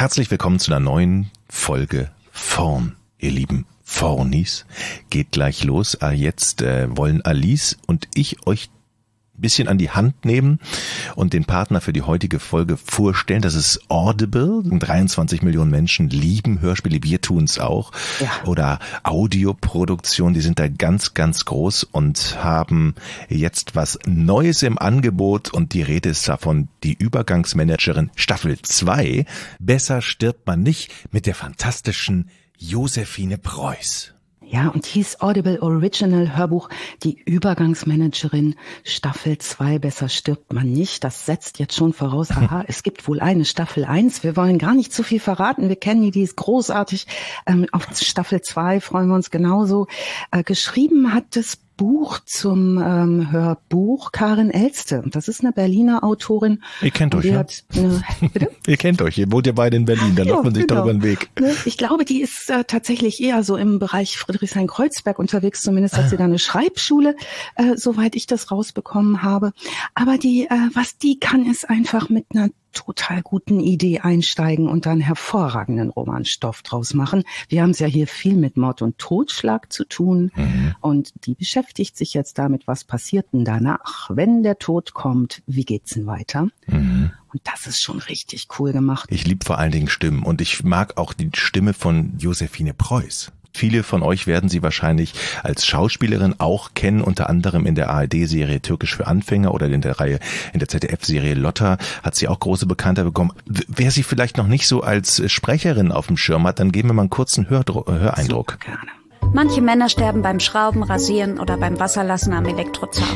Herzlich willkommen zu einer neuen Folge Vorn, ihr lieben Vornis. Geht gleich los. Jetzt wollen Alice und ich euch ein bisschen an die Hand nehmen und den Partner für die heutige Folge vorstellen. Das ist Audible. 23 Millionen Menschen lieben Hörspiele, wir tun es auch. Ja. Oder Audioproduktion, die sind da ganz, ganz groß und haben jetzt was Neues im Angebot und die Rede ist davon, die Übergangsmanagerin Staffel 2. Besser stirbt man nicht, mit der fantastischen Josephine Preuß. Ja, und hieß Audible Original Hörbuch Die Übergangsmanagerin Staffel 2, besser stirbt man nicht. Das setzt jetzt schon voraus, aha, es gibt wohl eine Staffel 1. Wir wollen gar nicht zu viel verraten. Wir kennen die ist großartig. Auf Staffel 2 freuen wir uns genauso. Geschrieben hat das Buch zum Hörbuch Karin Elste. Das ist eine Berliner Autorin. Ihr kennt euch, ja? Bitte? Ihr kennt euch, ihr wohnt ja beide in Berlin, da läuft man sich darüber den Weg. Ich glaube, die ist tatsächlich eher so im Bereich Friedrichshain-Kreuzberg unterwegs. Zumindest hat sie da eine Schreibschule, soweit ich das rausbekommen habe. Aber was die kann, ist einfach mit einer total guten Idee einsteigen und dann hervorragenden Romanstoff draus machen. Wir haben es ja hier viel mit Mord und Totschlag zu tun und die beschäftigt sich jetzt damit, was passiert denn danach, wenn der Tod kommt, wie geht's denn weiter? Und das ist schon richtig cool gemacht. Ich liebe vor allen Dingen Stimmen und ich mag auch die Stimme von Josephine Preuß. Viele von euch werden sie wahrscheinlich als Schauspielerin auch kennen, unter anderem in der ARD-Serie Türkisch für Anfänger oder in der ZDF-Serie Lotta hat sie auch große Bekanntheit bekommen. Wer sie vielleicht noch nicht so als Sprecherin auf dem Schirm hat, dann geben wir mal einen kurzen Höreindruck. Super gerne. Manche Männer sterben beim Schrauben, Rasieren oder beim Wasserlassen am Elektrozaun.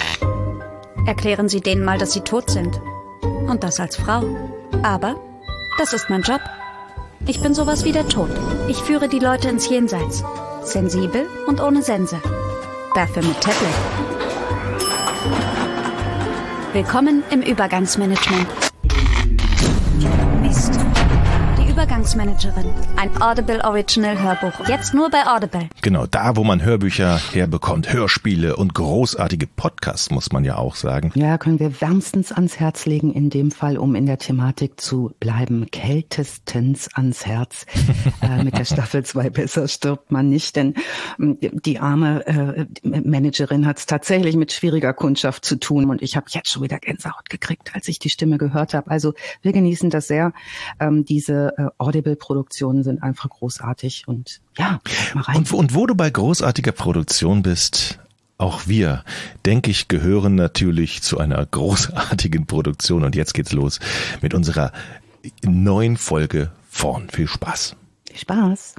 Erklären Sie denen mal, dass sie tot sind. Und das als Frau. Aber das ist mein Job. Ich bin sowas wie der Tod. Ich führe die Leute ins Jenseits. Sensibel und ohne Sense. Dafür mit Tablet. Willkommen im Übergangsmanagement. Mist. Die Übergangsmanagerin. Ein Audible Original Hörbuch. Jetzt nur bei Audible. Genau, da wo man Hörbücher herbekommt, Hörspiele und großartige Podcasts, muss man ja auch sagen. Ja, können wir wärmstens ans Herz legen, in dem Fall, um in der Thematik zu bleiben, kältestens ans Herz. Mit der Staffel 2 besser stirbt man nicht, denn die arme Managerin hat es tatsächlich mit schwieriger Kundschaft zu tun und ich habe jetzt schon wieder Gänsehaut gekriegt, als ich die Stimme gehört habe. Also wir genießen das sehr. Diese Audible-Produktionen sind einfach großartig und ja, mal rein. Und wo du bei großartiger Produktion bist, auch wir, denke ich, gehören natürlich zu einer großartigen Produktion und jetzt geht's los mit unserer neuen Folge Vorn. Viel Spaß. Viel Spaß.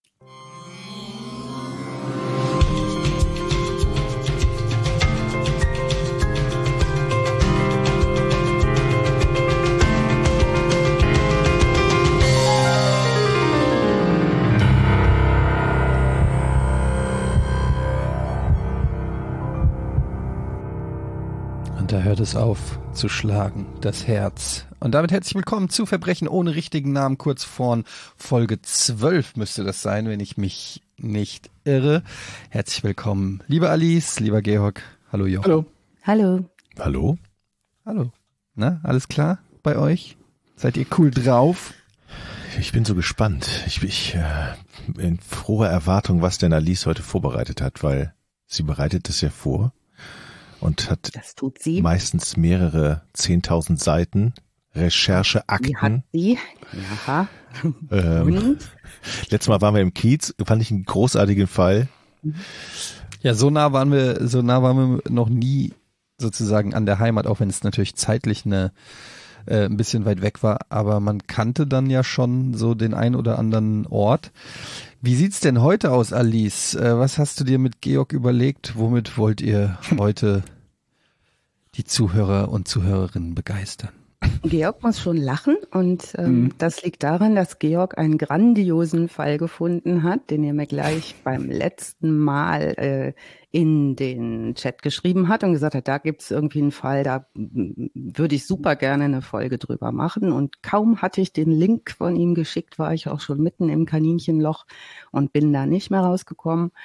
Da hört es auf zu schlagen, das Herz. Und damit herzlich willkommen zu Verbrechen ohne richtigen Namen, kurz vorn Folge 12 müsste das sein, wenn ich mich nicht irre. Herzlich willkommen, liebe Alice, lieber Georg. Hallo Joch. Hallo. Hallo. Hallo. Hallo. Na, alles klar bei euch? Seid ihr cool drauf? Ich bin so gespannt. Ich in froher Erwartung, was denn Alice heute vorbereitet hat, weil sie bereitet es ja vor. Und hat meistens mehrere 10.000 Seiten Rechercheakten. Die hat sie. Ja. Letztes Mal waren wir im Kiez, fand ich einen großartigen Fall. Ja, so nah waren wir noch nie sozusagen an der Heimat, auch wenn es natürlich zeitlich ein bisschen weit weg war, aber man kannte dann ja schon so den ein oder anderen Ort. Wie sieht's denn heute aus, Alice? Was hast du dir mit Georg überlegt? Womit wollt ihr heute die Zuhörer und Zuhörerinnen begeistern? Georg muss schon lachen und das liegt daran, dass Georg einen grandiosen Fall gefunden hat, den er mir gleich beim letzten Mal in den Chat geschrieben hat und gesagt hat, da gibt's irgendwie einen Fall, da würde ich super gerne eine Folge drüber machen. Und kaum hatte ich den Link von ihm geschickt, war ich auch schon mitten im Kaninchenloch und bin da nicht mehr rausgekommen.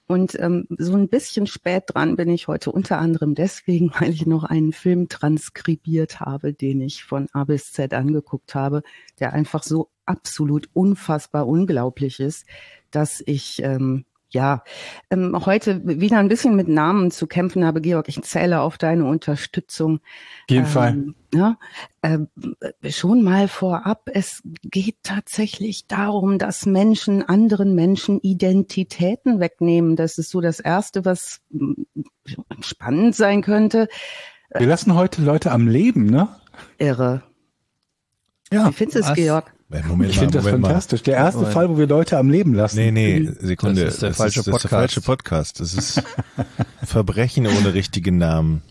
Und so ein bisschen spät dran bin ich heute, unter anderem deswegen, weil ich noch einen Film transkribiert habe, den ich von A bis Z angeguckt habe, der einfach so absolut unfassbar unglaublich ist, dass ich heute wieder ein bisschen mit Namen zu kämpfen habe. Georg, ich zähle auf deine Unterstützung. Auf jeden Fall. Schon mal vorab, es geht tatsächlich darum, dass Menschen anderen Menschen Identitäten wegnehmen. Das ist so das Erste, was spannend sein könnte. Wir lassen heute Leute am Leben, ne? Irre. Ja. Wie findest du es, Georg? Ich finde das fantastisch. Der erste Fall, wo wir Leute am Leben lassen. Nee, Sekunde. Das ist der falsche Podcast. Das ist Verbrechen ohne richtigen Namen.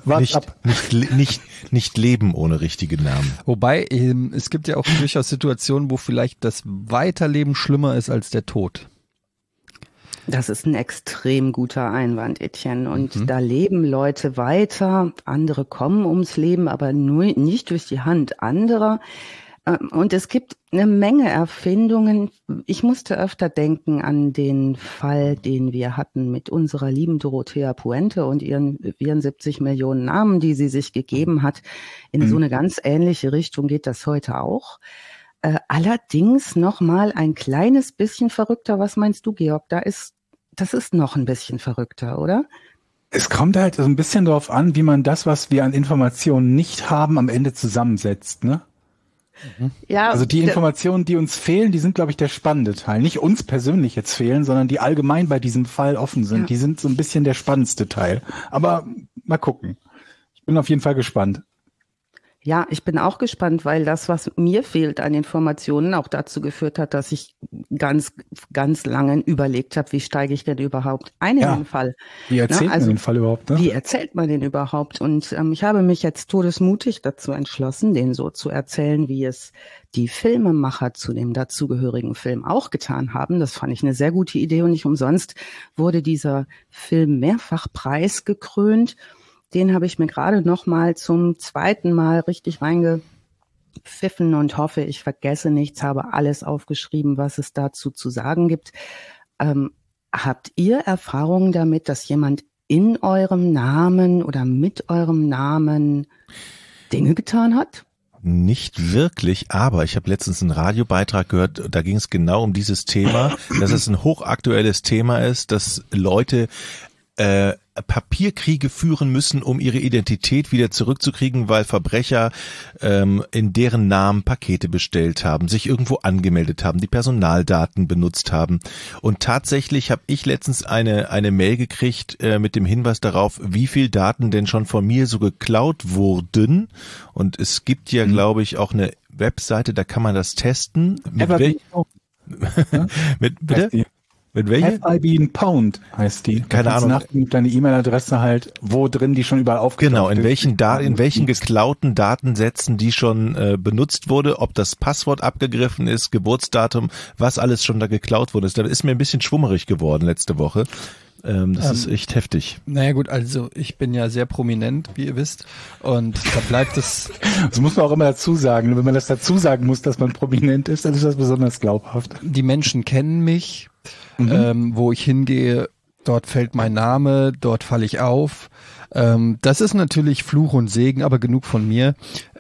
Nicht Leben ohne richtige Namen. Wobei, es gibt ja auch durchaus Situationen, wo vielleicht das Weiterleben schlimmer ist als der Tod. Das ist ein extrem guter Einwand, Etienne. Und da leben Leute weiter, andere kommen ums Leben, aber nur nicht durch die Hand anderer. Und es gibt eine Menge Erfindungen. Ich musste öfter denken an den Fall, den wir hatten mit unserer lieben Dorothea Puente und ihren 74 Millionen Namen, die sie sich gegeben hat. In so eine ganz ähnliche Richtung geht das heute auch. Allerdings noch mal ein kleines bisschen verrückter. Was meinst du, Georg? Das ist noch ein bisschen verrückter, oder? Es kommt halt so ein bisschen darauf an, wie man das, was wir an Informationen nicht haben, am Ende zusammensetzt, ne? Ja, also die Informationen, die uns fehlen, die sind, glaube ich, der spannende Teil. Nicht uns persönlich jetzt fehlen, sondern die allgemein bei diesem Fall offen sind. Ja. Die sind so ein bisschen der spannendste Teil. Aber mal gucken. Ich bin auf jeden Fall gespannt. Ja, ich bin auch gespannt, weil das, was mir fehlt an Informationen, auch dazu geführt hat, dass ich ganz, ganz lange überlegt habe, wie steige ich denn überhaupt ein in den Fall? Wie erzählt man den Fall überhaupt? Ne? Wie erzählt man den überhaupt? Und ich habe mich jetzt todesmutig dazu entschlossen, den so zu erzählen, wie es die Filmemacher zu dem dazugehörigen Film auch getan haben. Das fand ich eine sehr gute Idee und nicht umsonst wurde dieser Film mehrfach preisgekrönt. Den habe ich mir gerade noch mal zum zweiten Mal richtig reingepfiffen und hoffe, ich vergesse nichts, habe alles aufgeschrieben, was es dazu zu sagen gibt. Habt ihr Erfahrungen damit, dass jemand in eurem Namen oder mit eurem Namen Dinge getan hat? Nicht wirklich, aber ich habe letztens einen Radiobeitrag gehört, da ging es genau um dieses Thema, dass es ein hochaktuelles Thema ist, dass Leute Papierkriege führen müssen, um ihre Identität wieder zurückzukriegen, weil Verbrecher in deren Namen Pakete bestellt haben, sich irgendwo angemeldet haben, die Personaldaten benutzt haben. Und tatsächlich habe ich letztens eine Mail gekriegt mit dem Hinweis darauf, wie viel Daten denn schon von mir so geklaut wurden. Und es gibt ja, glaube ich, auch eine Webseite, da kann man das testen. Bitte? Mit welcher? Have I been pwned heißt die. Keine Ahnung. Nachgucken, deine E-Mail-Adresse halt, wo drin die schon überall aufgetaucht Genau, in ist. welchen geklauten Datensätzen die schon benutzt wurde, ob das Passwort abgegriffen ist, Geburtsdatum, was alles schon da geklaut wurde. Da ist mir ein bisschen schwummerig geworden letzte Woche. Das ist echt heftig. Naja gut, also ich bin ja sehr prominent, wie ihr wisst, und da bleibt es... Das muss man auch immer dazu sagen. Wenn man das dazu sagen muss, dass man prominent ist, dann ist das besonders glaubhaft. Die Menschen kennen mich, wo ich hingehe, dort fällt mein Name, dort falle ich auf. Das ist natürlich Fluch und Segen, aber genug von mir.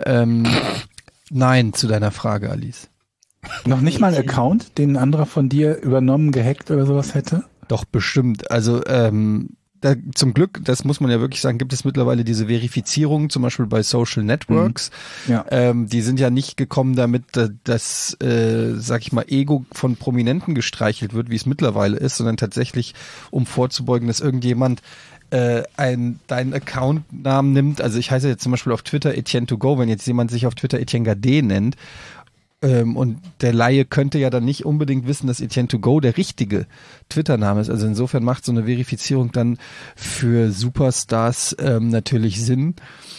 Nein, zu deiner Frage, Alice. Noch nicht mal ein Account, den ein anderer von dir übernommen, gehackt oder sowas hätte? Doch, bestimmt. Also zum Glück, das muss man ja wirklich sagen, gibt es mittlerweile diese Verifizierung, zum Beispiel bei Social Networks. Ja. Die sind ja nicht gekommen damit, dass, sag ich mal, Ego von Prominenten gestreichelt wird, wie es mittlerweile ist, sondern tatsächlich, um vorzubeugen, dass irgendjemand deinen Accountnamen nimmt. Also ich heiße jetzt zum Beispiel auf Twitter Etienne2Go, wenn jetzt jemand sich auf Twitter Etienne Gade nennt, und der Laie könnte ja dann nicht unbedingt wissen, dass Etienne2Go der richtige Twitter-Name ist. Also insofern macht so eine Verifizierung dann für Superstars natürlich Sinn.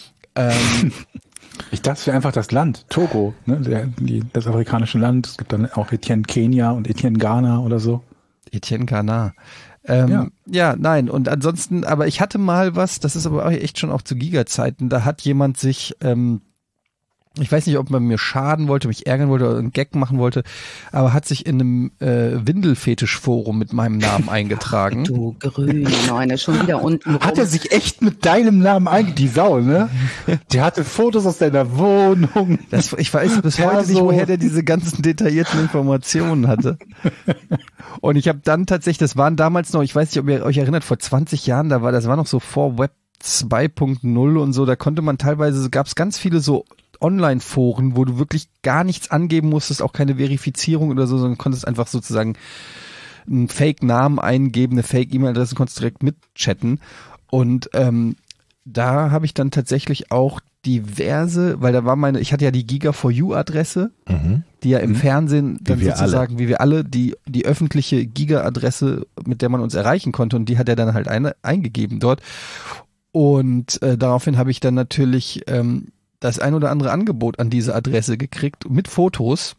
Ich dachte, es wäre einfach das Land, Togo, ne? Das afrikanische Land. Es gibt dann auch Etienne Kenia und Etienne Ghana oder so. Etienne Ghana. Ja, nein. Und ansonsten, aber ich hatte mal was, das ist aber echt schon auch zu Giga-Zeiten, da hat jemand sich ich weiß nicht, ob man mir schaden wollte, mich ärgern wollte oder einen Gag machen wollte, aber hat sich in einem Windelfetisch-Forum mit meinem Namen eingetragen. Du Grüne, schon wieder unten rum. Hat er sich echt mit deinem Namen eingetragen? Die Sau, ne? Der hatte Fotos aus deiner Wohnung. Ich weiß bis heute nicht, woher der diese ganzen detaillierten Informationen hatte. Und ich habe dann tatsächlich, das waren damals noch, ich weiß nicht, ob ihr euch erinnert, vor 20 Jahren, das war noch so vor Web 2.0 und so, da konnte man teilweise, gab es ganz viele so Online-Foren, wo du wirklich gar nichts angeben musstest, auch keine Verifizierung oder so, sondern konntest einfach sozusagen einen Fake-Namen eingeben, eine Fake-E-Mail-Adresse, konntest direkt mitchatten. Und da habe ich dann tatsächlich auch diverse, weil da war ich hatte ja die Giga4U-Adresse, die ja im Fernsehen dann sozusagen, wie wir alle, die öffentliche Giga-Adresse, mit der man uns erreichen konnte, und die hat er dann halt eingegeben dort. Und daraufhin habe ich dann natürlich das ein oder andere Angebot an diese Adresse gekriegt, mit Fotos.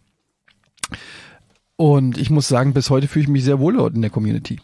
Und ich muss sagen, bis heute fühle ich mich sehr wohl dort in der Community.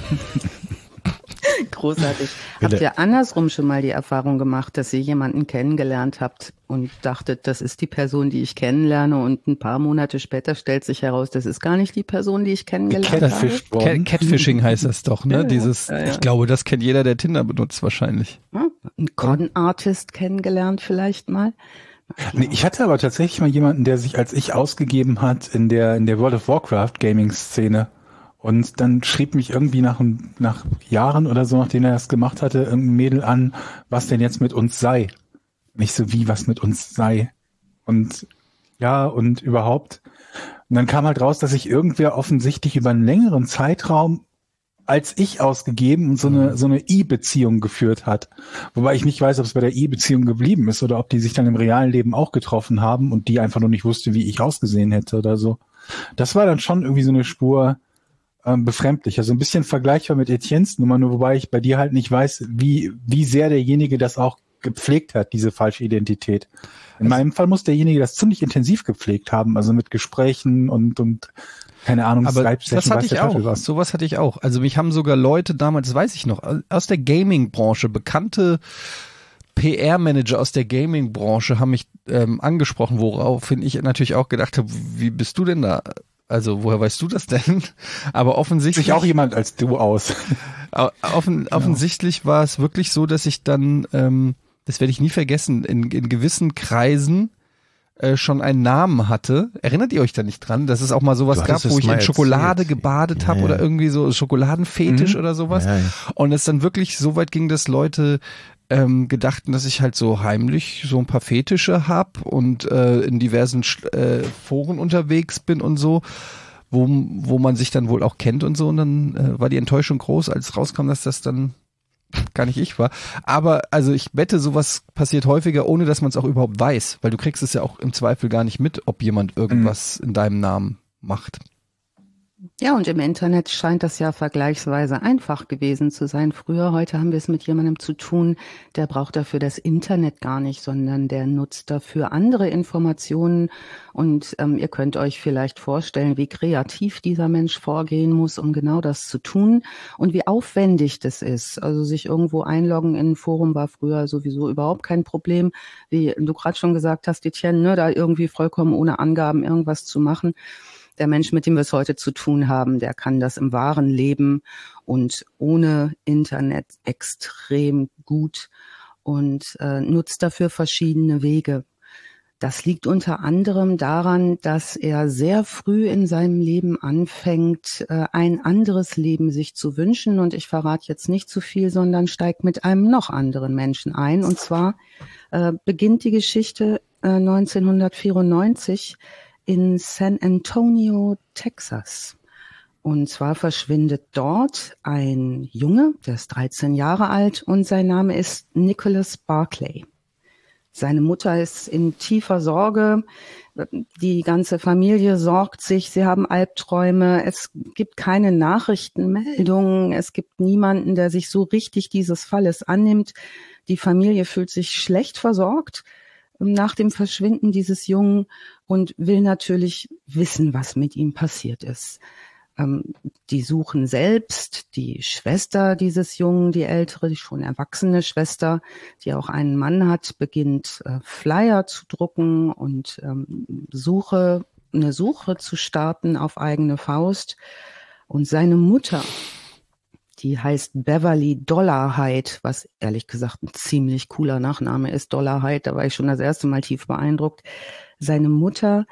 Großartig. Habt ihr andersrum schon mal die Erfahrung gemacht, dass ihr jemanden kennengelernt habt und dachtet, das ist die Person, die ich kennenlerne, und ein paar Monate später stellt sich heraus, das ist gar nicht die Person, die ich kennengelernt habe? Catfishing heißt das doch, ne? Ja. Ich glaube, das kennt jeder, der Tinder benutzt wahrscheinlich. Ja, ein Con-Artist kennengelernt vielleicht mal. Nee, ich hatte aber tatsächlich mal jemanden, der sich als ich ausgegeben hat in der World of Warcraft Gaming-Szene. Und dann schrieb mich irgendwie nach Jahren oder so, nachdem er das gemacht hatte, irgendein Mädel an, was denn jetzt mit uns sei. Nicht so wie, was mit uns sei. Und ja, und überhaupt. Und dann kam halt raus, dass sich irgendwer offensichtlich über einen längeren Zeitraum als ich ausgegeben und so eine E-Beziehung geführt hat. Wobei ich nicht weiß, ob es bei der E-Beziehung geblieben ist oder ob die sich dann im realen Leben auch getroffen haben und die einfach nur nicht wusste, wie ich ausgesehen hätte oder so. Das war dann schon irgendwie so eine Spur befremdlich. Also ein bisschen vergleichbar mit Etiennes Nummer, nur wobei ich bei dir halt nicht weiß, wie sehr derjenige das auch gepflegt hat, diese falsche Identität. In meinem Fall muss derjenige das ziemlich intensiv gepflegt haben, also mit Gesprächen und keine Ahnung, aber das hatte ich auch. Sowas hatte ich auch. Also mich haben sogar Leute damals, weiß ich noch, aus der Gaming-Branche, bekannte PR-Manager aus der Gaming-Branche haben mich angesprochen, woraufhin ich natürlich auch gedacht habe, wie bist du denn da? Also woher weißt du das denn? Aber offensichtlich... Sich auch jemand als du aus. Offensichtlich war es wirklich so, dass ich dann, das werde ich nie vergessen, in gewissen Kreisen schon einen Namen hatte. Erinnert ihr euch da nicht dran, dass es auch mal sowas gab, wo ich in Schokolade gebadet habe oder irgendwie so Schokoladenfetisch oder sowas? Ja. Und es dann wirklich so weit ging, dass Leute gedachten, dass ich halt so heimlich so ein paar Fetische hab und in diversen Foren unterwegs bin und so, wo man sich dann wohl auch kennt und so. Und dann war die Enttäuschung groß, als rauskam, dass das dann gar nicht ich war. Aber also ich wette, sowas passiert häufiger, ohne dass man es auch überhaupt weiß, weil du kriegst es ja auch im Zweifel gar nicht mit, ob jemand irgendwas in deinem Namen macht. Ja, und im Internet scheint das ja vergleichsweise einfach gewesen zu sein. Früher, heute haben wir es mit jemandem zu tun, der braucht dafür das Internet gar nicht, sondern der nutzt dafür andere Informationen. Und ihr könnt euch vielleicht vorstellen, wie kreativ dieser Mensch vorgehen muss, um genau das zu tun und wie aufwendig das ist. Also sich irgendwo einloggen in ein Forum war früher sowieso überhaupt kein Problem. Wie du gerade schon gesagt hast, Etienne, ne, da irgendwie vollkommen ohne Angaben irgendwas zu machen. Der Mensch, mit dem wir es heute zu tun haben, der kann das im wahren Leben und ohne Internet extrem gut und nutzt dafür verschiedene Wege. Das liegt unter anderem daran, dass er sehr früh in seinem Leben anfängt, ein anderes Leben sich zu wünschen. Und ich verrate jetzt nicht zu viel, sondern steigt mit einem noch anderen Menschen ein. Und zwar beginnt die Geschichte 1994 in San Antonio, Texas. Und zwar verschwindet dort ein Junge, der ist 13 Jahre alt und sein Name ist Nicholas Barclay. Seine Mutter ist in tiefer Sorge, die ganze Familie sorgt sich, sie haben Albträume, es gibt keine Nachrichtenmeldungen, es gibt niemanden, der sich so richtig dieses Falles annimmt. Die Familie fühlt sich schlecht versorgt nach dem Verschwinden dieses Jungen und will natürlich wissen, was mit ihm passiert ist. Die suchen selbst die Schwester dieses Jungen, die ältere, die schon erwachsene Schwester, die auch einen Mann hat, beginnt Flyer zu drucken und eine Suche zu starten auf eigene Faust. Und seine Mutter, die heißt Beverly Dollarhide, was ehrlich gesagt ein ziemlich cooler Nachname ist, Dollarhide, da war ich schon das erste Mal tief beeindruckt. Seine Mutter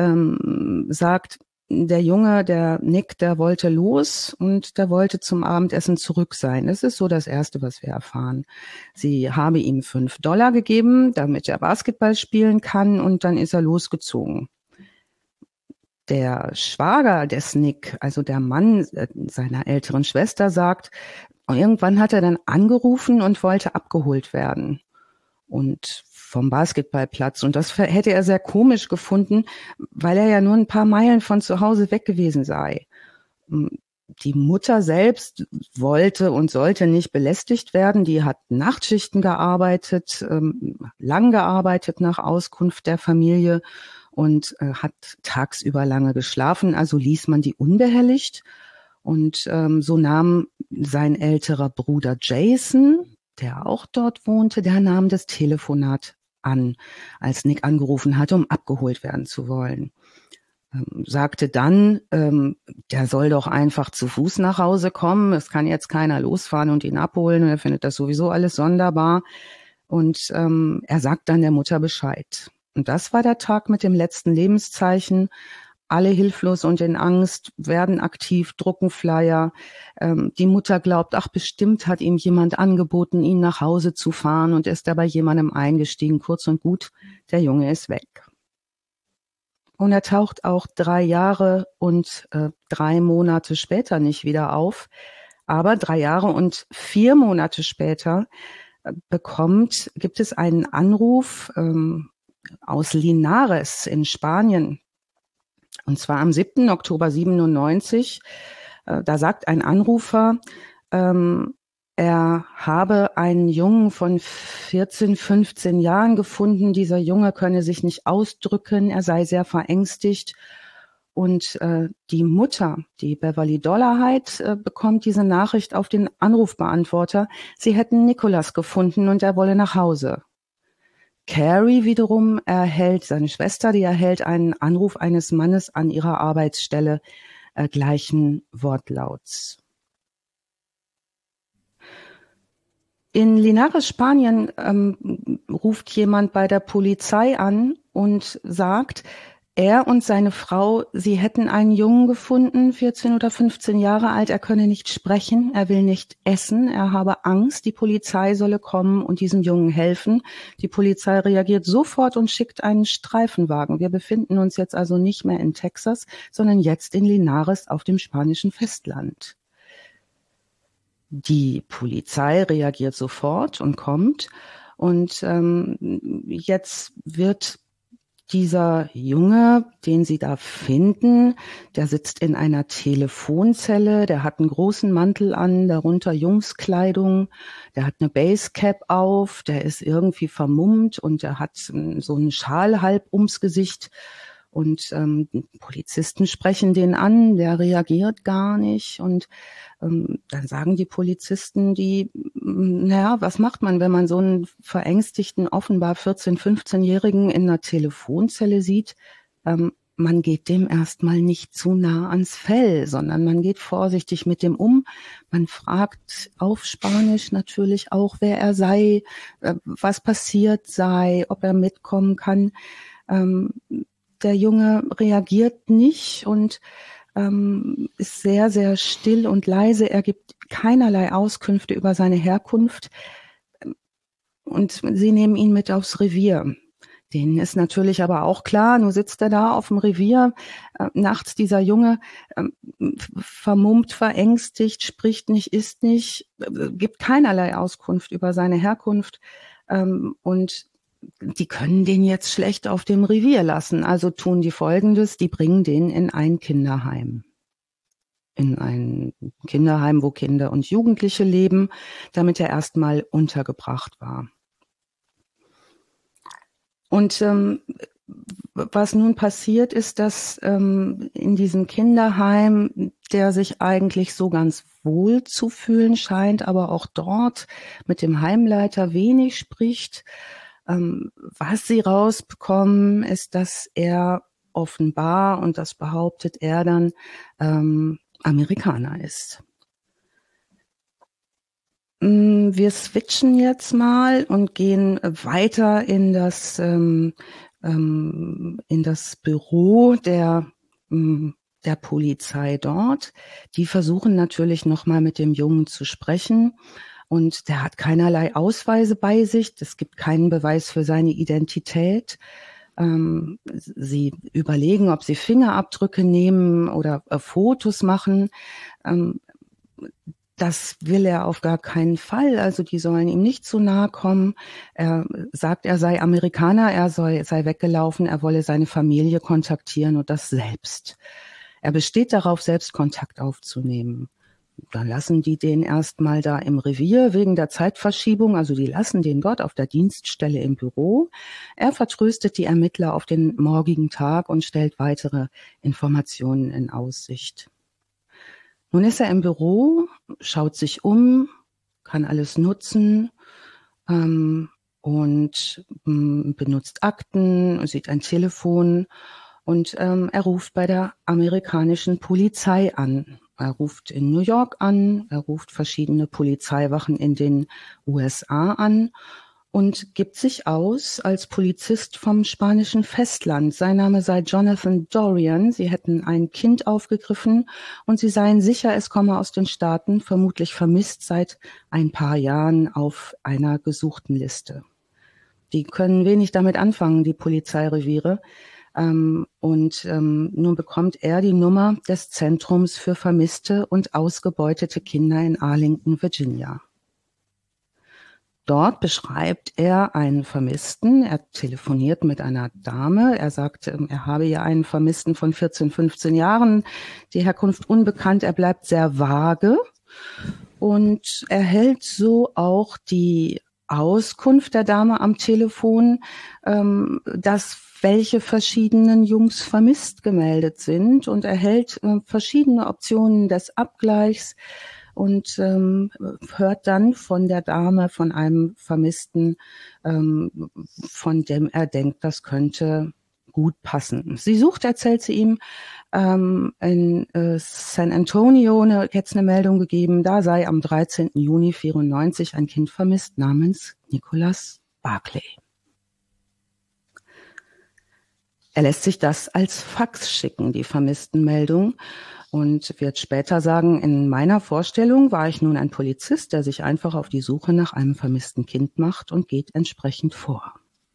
sagt, der Junge, der Nick, der wollte los und der wollte zum Abendessen zurück sein. Das ist so das Erste, was wir erfahren. Sie habe ihm $5 gegeben, damit er Basketball spielen kann, und dann ist er losgezogen. Der Schwager des Nick, also der Mann seiner älteren Schwester, sagt, irgendwann hat er dann angerufen und wollte abgeholt werden. Und vom Basketballplatz. Und das hätte er sehr komisch gefunden, weil er ja nur ein paar Meilen von zu Hause weg gewesen sei. Die Mutter selbst wollte und sollte nicht belästigt werden. Die hat Nachtschichten gearbeitet, lang gearbeitet nach Auskunft der Familie und hat tagsüber lange geschlafen. Also ließ man die unbehelligt. Und so nahm sein älterer Bruder Jason, der auch dort wohnte, der nahm das Telefonat an, als Nick angerufen hatte, um abgeholt werden zu wollen. Sagte dann, der soll doch einfach zu Fuß nach Hause kommen, es kann jetzt keiner losfahren und ihn abholen, und er findet das sowieso alles sonderbar. Und er sagt dann der Mutter Bescheid. Und das war der Tag mit dem letzten Lebenszeichen. Alle hilflos und in Angst, werden aktiv, drucken Flyer. Die Mutter glaubt, ach, bestimmt hat ihm jemand angeboten, ihn nach Hause zu fahren, und ist dabei jemandem eingestiegen. Kurz und gut, der Junge ist weg. Und er taucht auch 3 Jahre und 3 Monate später nicht wieder auf. Aber 3 Jahre und 4 Monate später gibt es einen Anruf aus Linares in Spanien. Und zwar am 7. Oktober 97, da sagt ein Anrufer, er habe einen Jungen von 14, 15 Jahren gefunden. Dieser Junge könne sich nicht ausdrücken, er sei sehr verängstigt. Und die Mutter, die Beverly Dollarhide, bekommt diese Nachricht auf den Anrufbeantworter. Sie hätten Nicholas gefunden und er wolle nach Hause. Carrie wiederum seine Schwester, die erhält einen Anruf eines Mannes an ihrer Arbeitsstelle gleichen Wortlauts. In Linares, Spanien, ruft jemand bei der Polizei an und sagt, er und seine Frau, sie hätten einen Jungen gefunden, 14 oder 15 Jahre alt, er könne nicht sprechen, er will nicht essen, er habe Angst, die Polizei solle kommen und diesem Jungen helfen. Die Polizei reagiert sofort und schickt einen Streifenwagen. Wir befinden uns jetzt also nicht mehr in Texas, sondern jetzt in Linares auf dem spanischen Festland. Die Polizei reagiert sofort und kommt, und jetzt wird dieser Junge, den sie da finden, der sitzt in einer Telefonzelle, der hat einen großen Mantel an, darunter Jungskleidung, der hat eine Basecap auf, der ist irgendwie vermummt und der hat so einen Schal halb ums Gesicht. Und Polizisten sprechen den an, der reagiert gar nicht. Und dann sagen die Polizisten, was macht man, wenn man so einen verängstigten, offenbar 14-, 15-Jährigen in einer Telefonzelle sieht? Man geht dem erstmal nicht zu nah ans Fell, sondern man geht vorsichtig mit dem um. Man fragt auf Spanisch natürlich auch, wer er sei, was passiert sei, ob er mitkommen kann. Der Junge reagiert nicht und ist sehr, sehr still und leise. Er gibt keinerlei Auskünfte über seine Herkunft. Und sie nehmen ihn mit aufs Revier. Denen ist natürlich aber auch klar, nun sitzt er da auf dem Revier, nachts dieser Junge, vermummt, verängstigt, spricht nicht, isst nicht, gibt keinerlei Auskunft über seine Herkunft. Und die können den jetzt schlecht auf dem Revier lassen. Also tun die Folgendes, die bringen den in ein Kinderheim. In ein Kinderheim, wo Kinder und Jugendliche leben, damit er erstmal untergebracht war. Und was nun passiert ist, dass in diesem Kinderheim, der sich eigentlich so ganz wohl zu fühlen scheint, aber auch dort mit dem Heimleiter wenig spricht. Was sie rausbekommen, ist, dass er offenbar, und das behauptet er dann, Amerikaner ist. Wir switchen jetzt mal und gehen weiter in das Büro der Polizei dort. Die versuchen natürlich nochmal mit dem Jungen zu sprechen. Und der hat keinerlei Ausweise bei sich. Es gibt keinen Beweis für seine Identität. Sie überlegen, ob sie Fingerabdrücke nehmen oder Fotos machen. Das will er auf gar keinen Fall. Also die sollen ihm nicht zu nahe kommen. Er sagt, er sei Amerikaner, er sei weggelaufen, er wolle seine Familie kontaktieren und das selbst. Er besteht darauf, selbst Kontakt aufzunehmen. Dann lassen die den erstmal da im Revier wegen der Zeitverschiebung. Also die lassen den dort auf der Dienststelle im Büro. Er vertröstet die Ermittler auf den morgigen Tag und stellt weitere Informationen in Aussicht. Nun ist er im Büro, schaut sich um, kann alles nutzen und benutzt Akten, sieht ein Telefon und er ruft bei der amerikanischen Polizei an. Er ruft in New York an, er ruft verschiedene Polizeiwachen in den USA an und gibt sich aus als Polizist vom spanischen Festland. Sein Name sei Jonathan Dorian. Sie hätten ein Kind aufgegriffen und sie seien sicher, es komme aus den Staaten, vermutlich vermisst seit ein paar Jahren auf einer gesuchten Liste. Die können wenig damit anfangen, die Polizeireviere. Nun bekommt er die Nummer des Zentrums für vermisste und ausgebeutete Kinder in Arlington, Virginia. Dort beschreibt er einen Vermissten. Er telefoniert mit einer Dame. Er sagt, er habe ja einen Vermissten von 14, 15 Jahren. Die Herkunft unbekannt. Er bleibt sehr vage und erhält so auch die Auskunft der Dame am Telefon, dass welche verschiedenen Jungs vermisst gemeldet sind und erhält verschiedene Optionen des Abgleichs und hört dann von der Dame, von einem Vermissten, von dem er denkt, das könnte gut passen. Sie sucht, erzählt sie ihm, in San Antonio jetzt eine Meldung gegeben, da sei am 13. Juni 94 ein Kind vermisst namens Nicholas Barclay. Er lässt sich das als Fax schicken, die Vermisstenmeldung, und wird später sagen, in meiner Vorstellung war ich nun ein Polizist, der sich einfach auf die Suche nach einem vermissten Kind macht und geht entsprechend vor.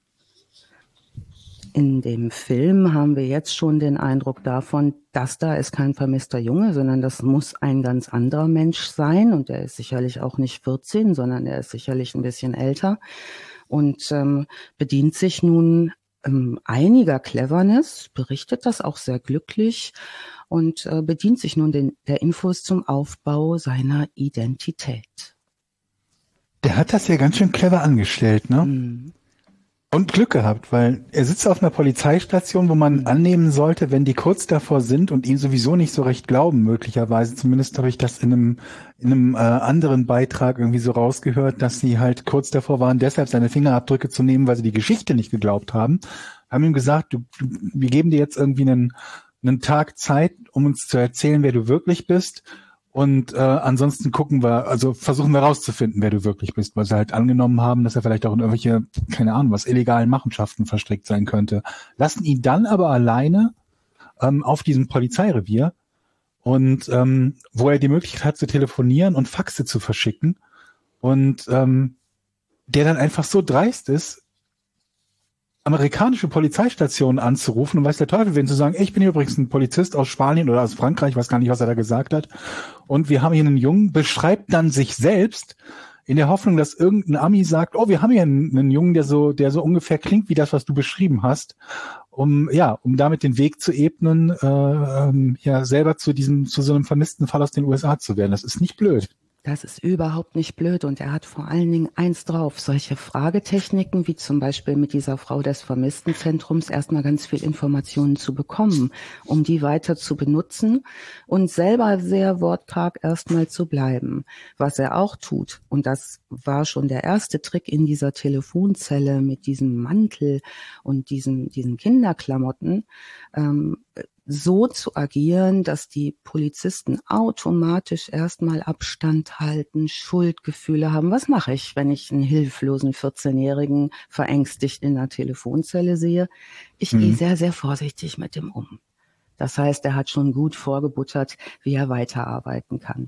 In dem Film haben wir jetzt schon den Eindruck davon, das da ist kein vermisster Junge, sondern das muss ein ganz anderer Mensch sein. Und er ist sicherlich auch nicht 14, sondern er ist sicherlich ein bisschen älter und bedient sich nun einiger Cleverness, berichtet das auch sehr glücklich und bedient sich nun der Infos zum Aufbau seiner Identität. Der hat das ja ganz schön clever angestellt, ne? Mhm. Und Glück gehabt, weil er sitzt auf einer Polizeistation, wo man annehmen sollte, wenn die kurz davor sind und ihm sowieso nicht so recht glauben, möglicherweise. Zumindest habe ich das in einem anderen Beitrag irgendwie so rausgehört, dass sie halt kurz davor waren, deshalb seine Fingerabdrücke zu nehmen, weil sie die Geschichte nicht geglaubt haben. Haben ihm gesagt, wir geben dir jetzt irgendwie einen Tag Zeit, um uns zu erzählen, wer du wirklich bist. Und ansonsten versuchen wir rauszufinden, wer du wirklich bist, weil sie halt angenommen haben, dass er vielleicht auch in irgendwelche, keine Ahnung, was illegalen Machenschaften verstrickt sein könnte. Lassen ihn dann aber alleine auf diesem Polizeirevier und wo er die Möglichkeit hat zu telefonieren und Faxe zu verschicken und der dann einfach so dreist ist, amerikanische Polizeistationen anzurufen und weiß der Teufel wen, zu sagen, ich bin hier übrigens ein Polizist aus Spanien oder aus Frankreich, ich weiß gar nicht, was er da gesagt hat. Und wir haben hier einen Jungen, beschreibt dann sich selbst in der Hoffnung, dass irgendein Ami sagt, oh, wir haben hier einen Jungen, der so ungefähr klingt wie das, was du beschrieben hast, um damit den Weg zu ebnen, selber zu so einem vermissten Fall aus den USA zu werden. Das ist nicht blöd. Das ist überhaupt nicht blöd und er hat vor allen Dingen eins drauf, solche Fragetechniken wie zum Beispiel mit dieser Frau des Vermisstenzentrums erstmal ganz viel Informationen zu bekommen, um die weiter zu benutzen und selber sehr wortkarg erstmal zu bleiben. Was er auch tut, und das war schon der erste Trick in dieser Telefonzelle mit diesem Mantel und diesen Kinderklamotten, so zu agieren, dass die Polizisten automatisch erstmal Abstand halten, Schuldgefühle haben. Was mache ich, wenn ich einen hilflosen 14-Jährigen verängstigt in der Telefonzelle sehe? Ich gehe sehr, sehr vorsichtig mit ihm um. Das heißt, er hat schon gut vorgebuttert, wie er weiterarbeiten kann.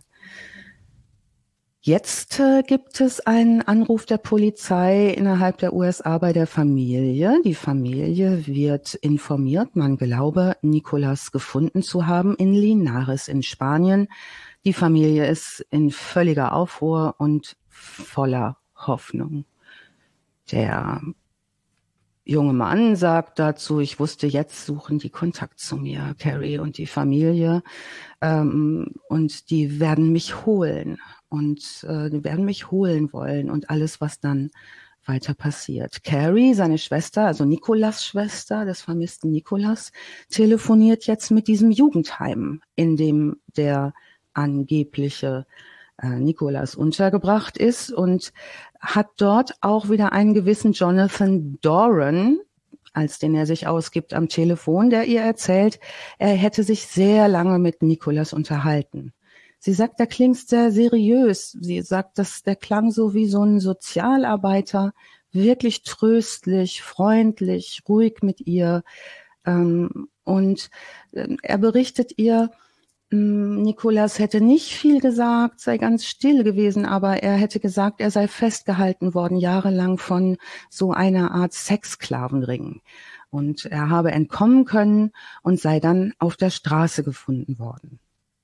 Jetzt gibt es einen Anruf der Polizei innerhalb der USA bei der Familie. Die Familie wird informiert, man glaube, Nicolas gefunden zu haben in Linares in Spanien. Die Familie ist in völliger Aufruhr und voller Hoffnung. Der junge Mann sagt dazu, ich wusste, jetzt suchen die Kontakt zu mir, Carrie und die Familie, und die werden mich holen. Und die werden mich holen wollen und alles, was dann weiter passiert. Carrie, seine Schwester, also Nicolas' Schwester, des vermissten Nicolas, telefoniert jetzt mit diesem Jugendheim, in dem der angebliche Nicolas untergebracht ist und hat dort auch wieder einen gewissen Jonathan Doran, als den er sich ausgibt am Telefon, der ihr erzählt, er hätte sich sehr lange mit Nicolas unterhalten. Sie sagt, der klingt sehr seriös. Sie sagt, dass der klang so wie so ein Sozialarbeiter, wirklich tröstlich, freundlich, ruhig mit ihr. Und er berichtet ihr, Nicolas hätte nicht viel gesagt, sei ganz still gewesen, aber er hätte gesagt, er sei festgehalten worden, jahrelang von so einer Art Sexsklavenring. Und er habe entkommen können und sei dann auf der Straße gefunden worden.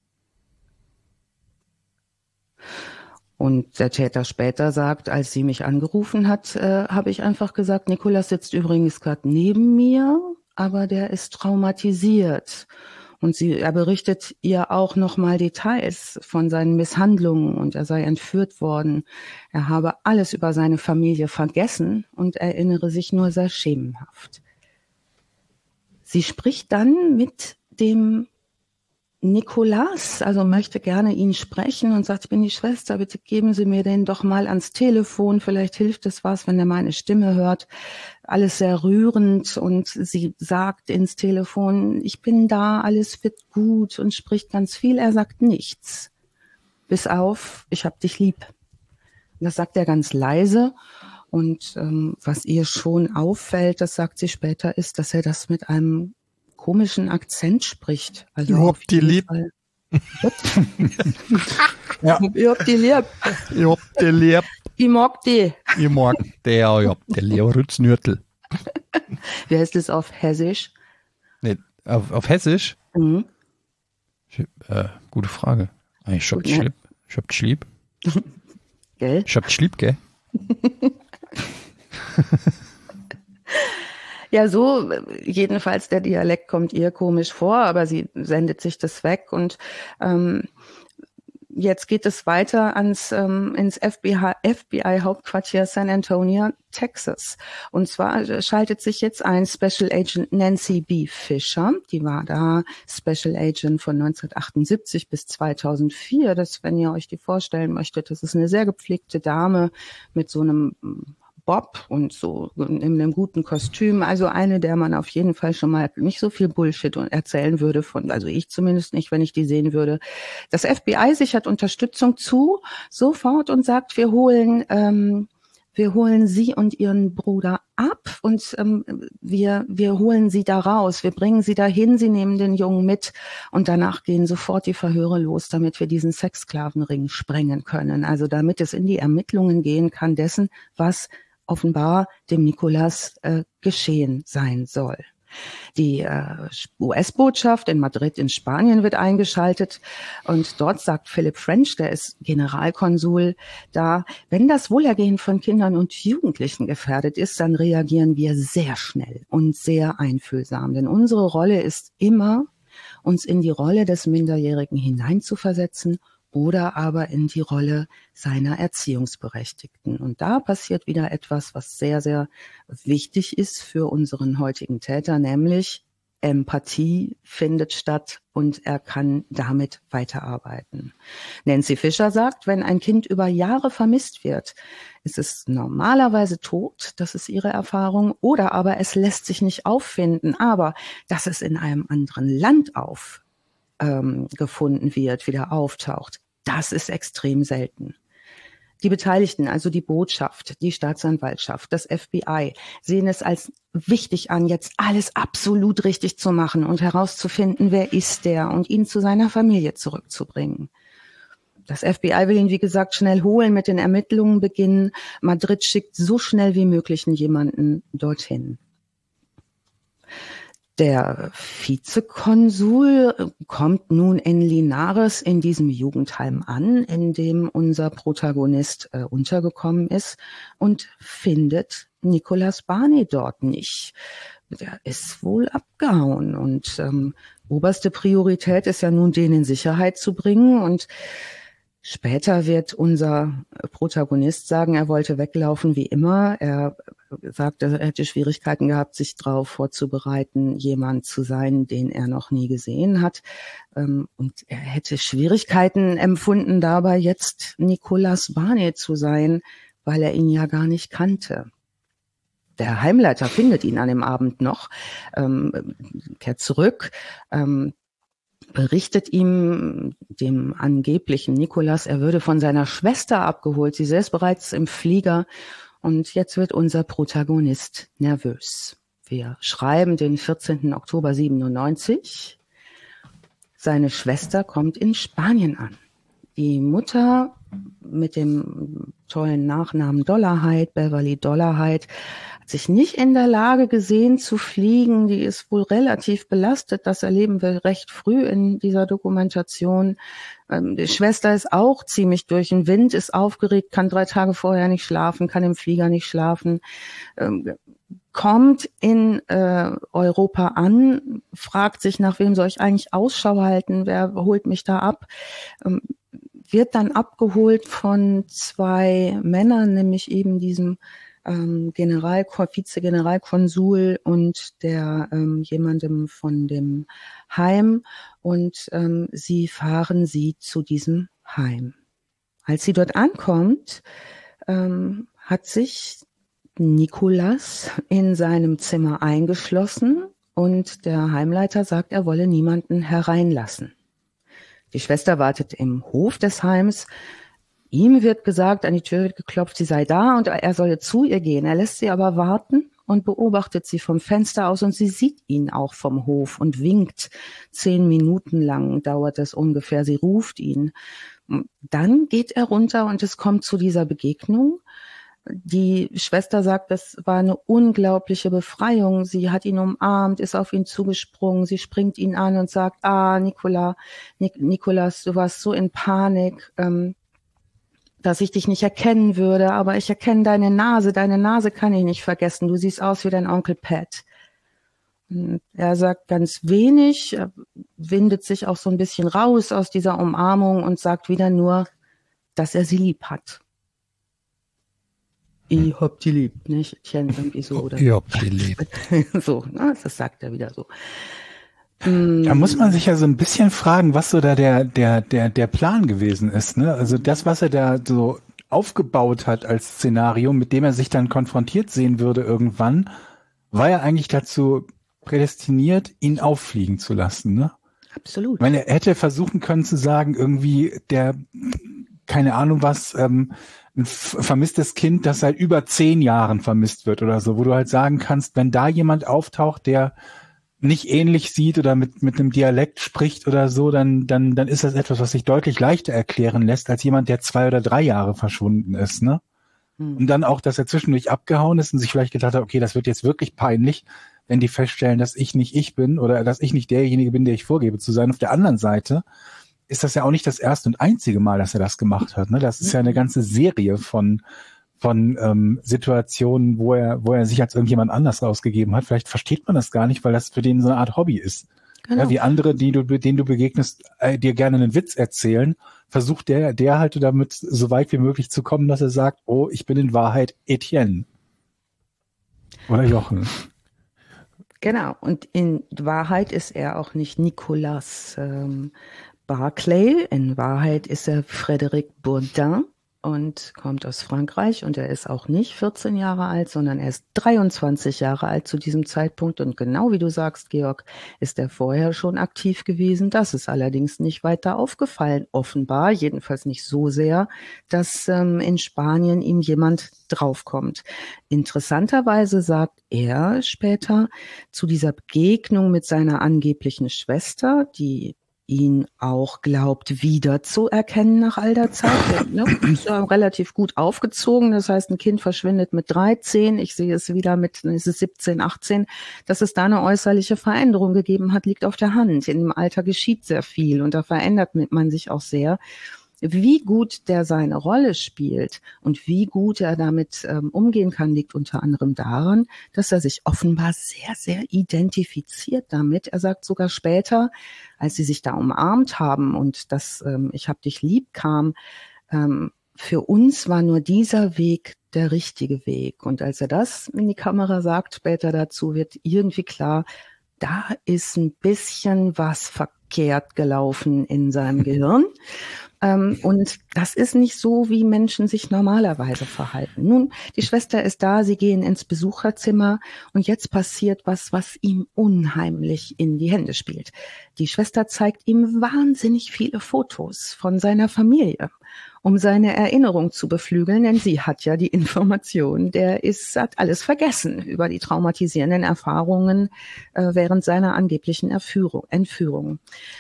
Und der Täter später sagt, als sie mich angerufen hat, habe ich einfach gesagt, Nicolas sitzt übrigens gerade neben mir, aber der ist traumatisiert. Und er berichtet ihr auch nochmal Details von seinen Misshandlungen und er sei entführt worden. Er habe alles über seine Familie vergessen und erinnere sich nur sehr schemenhaft. Sie spricht dann mit dem Nicolas, also möchte gerne ihn sprechen und sagt, ich bin die Schwester, bitte geben Sie mir den doch mal ans Telefon, vielleicht hilft es was, wenn er meine Stimme hört. Alles sehr rührend und sie sagt ins Telefon, ich bin da, alles wird gut und spricht ganz viel. Er sagt nichts, bis auf, ich hab dich lieb. Das sagt er ganz leise und was ihr schon auffällt, das sagt sie später, ist, dass er das mit einem komischen Akzent spricht. Also ich hab die lieb. Ja. Ich hab die lieb. Ich hab die lieb. Ich mag die. Ich mag die, ja, ich hab die lieb. Rütznürtel. Wie heißt das auf Hessisch? Nee, auf Hessisch? Mhm. Gute Frage. Ich hab die lieb. Ich hab die lieb. Gell? Ich hab die lieb, gell? Ja, so jedenfalls der Dialekt kommt ihr komisch vor, aber sie sendet sich das weg und jetzt geht es weiter ins FBI-Hauptquartier San Antonio, Texas. Und zwar schaltet sich jetzt ein Special Agent Nancy B. Fisher, die war da Special Agent von 1978 bis 2004. Das, wenn ihr euch die vorstellen möchtet, das ist eine sehr gepflegte Dame mit so einem Bob und so in einem guten Kostüm, also eine, der man auf jeden Fall schon mal nicht so viel Bullshit erzählen würde also ich zumindest nicht, wenn ich die sehen würde. Das FBI sichert Unterstützung zu, sofort und sagt, wir holen sie und ihren Bruder ab und wir holen sie da raus, wir bringen sie dahin, sie nehmen den Jungen mit und danach gehen sofort die Verhöre los, damit wir diesen Sexsklavenring sprengen können. Also damit es in die Ermittlungen gehen kann dessen, was offenbar dem Nicolas geschehen sein soll. Die US-Botschaft in Madrid in Spanien wird eingeschaltet und dort sagt Philip French, der ist Generalkonsul da, wenn das Wohlergehen von Kindern und Jugendlichen gefährdet ist, dann reagieren wir sehr schnell und sehr einfühlsam. Denn unsere Rolle ist immer, uns in die Rolle des Minderjährigen hineinzuversetzen oder aber in die Rolle seiner Erziehungsberechtigten. Und da passiert wieder etwas, was sehr, sehr wichtig ist für unseren heutigen Täter, nämlich Empathie findet statt und er kann damit weiterarbeiten. Nancy Fischer sagt, wenn ein Kind über Jahre vermisst wird, ist es normalerweise tot, das ist ihre Erfahrung, oder aber es lässt sich nicht auffinden, aber dass es in einem anderen Land gefunden wird, wieder auftaucht, das ist extrem selten. Die Beteiligten, also die Botschaft, die Staatsanwaltschaft, das FBI, sehen es als wichtig an, jetzt alles absolut richtig zu machen und herauszufinden, wer ist der und ihn zu seiner Familie zurückzubringen. Das FBI will ihn, wie gesagt, schnell holen, mit den Ermittlungen beginnen. Madrid schickt so schnell wie möglich jemanden dorthin. Der Vizekonsul kommt nun in Linares in diesem Jugendheim an, in dem unser Protagonist untergekommen ist und findet Nicolas Barney dort nicht. Der ist wohl abgehauen und oberste Priorität ist ja nun, den in Sicherheit zu bringen, und später wird unser Protagonist sagen, er wollte weglaufen wie immer. Er sagt, er hätte Schwierigkeiten gehabt, sich darauf vorzubereiten, jemand zu sein, den er noch nie gesehen hat. Und er hätte Schwierigkeiten empfunden, dabei jetzt Nicolas Barney zu sein, weil er ihn ja gar nicht kannte. Der Heimleiter findet ihn an dem Abend noch, kehrt zurück, berichtet ihm, dem angeblichen Nicolas, er würde von seiner Schwester abgeholt. Sie säß bereits im Flieger und jetzt wird unser Protagonist nervös. Wir schreiben den 14. Oktober 97. Seine Schwester kommt in Spanien an. Die Mutter mit dem tollen Nachnamen Dollarhide, Beverly Dollarhide, hat sich nicht in der Lage gesehen zu fliegen. Die ist wohl relativ belastet. Das erleben wir recht früh in dieser Dokumentation. Die Schwester ist auch ziemlich durch den Wind, ist aufgeregt, kann 3 Tage vorher nicht schlafen, kann im Flieger nicht schlafen, kommt in Europa an, fragt sich, nach wem soll ich eigentlich Ausschau halten, wer holt mich da ab, wird dann abgeholt von 2 Männern, nämlich eben diesem Vize-Generalkonsul und der jemandem von dem Heim, und sie fahren sie zu diesem Heim. Als sie dort ankommt, hat sich Nicolas in seinem Zimmer eingeschlossen und der Heimleiter sagt, er wolle niemanden hereinlassen. Die Schwester wartet im Hof des Heims. Ihm wird gesagt, an die Tür wird geklopft, sie sei da und er solle zu ihr gehen. Er lässt sie aber warten und beobachtet sie vom Fenster aus und sie sieht ihn auch vom Hof und winkt. 10 Minuten lang dauert es ungefähr. Sie ruft ihn. Dann geht er runter und es kommt zu dieser Begegnung. Die Schwester sagt, das war eine unglaubliche Befreiung. Sie hat ihn umarmt, ist auf ihn zugesprungen. Sie springt ihn an und sagt, Nicolas, du warst so in Panik, dass ich dich nicht erkennen würde, aber ich erkenne deine Nase kann ich nicht vergessen, du siehst aus wie dein Onkel Pat. Und er sagt ganz wenig, er windet sich auch so ein bisschen raus aus dieser Umarmung und sagt wieder nur, dass er sie lieb hat. Ich hab die lieb, nicht? Ich irgendwie so, oder? Ich hab die lieb. So, ne? Das sagt er wieder so. Da muss man sich ja so ein bisschen fragen, was so da der Plan gewesen ist, ne? Also das, was er da so aufgebaut hat als Szenario, mit dem er sich dann konfrontiert sehen würde irgendwann, war ja eigentlich dazu prädestiniert, ihn auffliegen zu lassen, ne? Absolut. Ich meine, er hätte versuchen können zu sagen, irgendwie der, keine Ahnung was, ein vermisstes Kind, das seit über 10 Jahren vermisst wird oder so, wo du halt sagen kannst, wenn da jemand auftaucht, der nicht ähnlich sieht oder mit einem Dialekt spricht oder so, dann ist das etwas, was sich deutlich leichter erklären lässt, als jemand, der 2 oder 3 Jahre verschwunden ist, ne? Und dann auch, dass er zwischendurch abgehauen ist und sich vielleicht gedacht hat, okay, das wird jetzt wirklich peinlich, wenn die feststellen, dass ich nicht ich bin oder dass ich nicht derjenige bin, der ich vorgebe zu sein. Auf der anderen Seite ist das ja auch nicht das erste und einzige Mal, dass er das gemacht hat, ne? Das ist ja eine ganze Serie von Situationen, wo er sich als irgendjemand anders rausgegeben hat. Vielleicht versteht man das gar nicht, weil das für den so eine Art Hobby ist. Genau. Ja, wie andere, denen du begegnest, dir gerne einen Witz erzählen, versucht der halt damit so weit wie möglich zu kommen, dass er sagt, oh, ich bin in Wahrheit Etienne. Oder Jochen. Genau, und in Wahrheit ist er auch nicht Nicolas Barclay, in Wahrheit ist er Frédéric Bourdin und kommt aus Frankreich und er ist auch nicht 14 Jahre alt, sondern er ist 23 Jahre alt zu diesem Zeitpunkt und genau wie du sagst, Georg, ist er vorher schon aktiv gewesen. Das ist allerdings nicht weiter aufgefallen, offenbar, jedenfalls nicht so sehr, dass in Spanien ihm jemand draufkommt. Interessanterweise sagt er später zu dieser Begegnung mit seiner angeblichen Schwester, die ihn auch glaubt, wiederzuerkennen nach all der Zeit. Ne? Ist ja relativ gut aufgezogen. Das heißt, ein Kind verschwindet mit 13. Ich sehe es wieder mit, ist es 17, 18. Dass es da eine äußerliche Veränderung gegeben hat, liegt auf der Hand. In dem Alter geschieht sehr viel und da verändert man sich auch sehr. Wie gut der seine Rolle spielt und wie gut er damit umgehen kann, liegt unter anderem daran, dass er sich offenbar sehr, sehr identifiziert damit. Er sagt sogar später, als sie sich da umarmt haben und das Ich hab dich lieb kam, für uns war nur dieser Weg der richtige Weg. Und als er das in die Kamera sagt, später dazu, wird irgendwie klar, da ist ein bisschen was verkehrt gelaufen in seinem Gehirn. Und das ist nicht so, wie Menschen sich normalerweise verhalten. Nun, die Schwester ist da, sie gehen ins Besucherzimmer und jetzt passiert was ihm unheimlich in die Hände spielt. Die Schwester zeigt ihm wahnsinnig viele Fotos von seiner Familie, um seine Erinnerung zu beflügeln, denn sie hat ja die Information, hat alles vergessen über die traumatisierenden Erfahrungen während seiner angeblichen Entführung.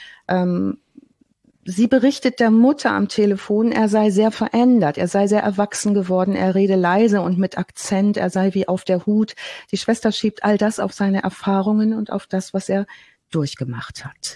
Sie berichtet der Mutter am Telefon, er sei sehr verändert, er sei sehr erwachsen geworden, er rede leise und mit Akzent, er sei wie auf der Hut. Die Schwester schiebt all das auf seine Erfahrungen und auf das, was er durchgemacht hat.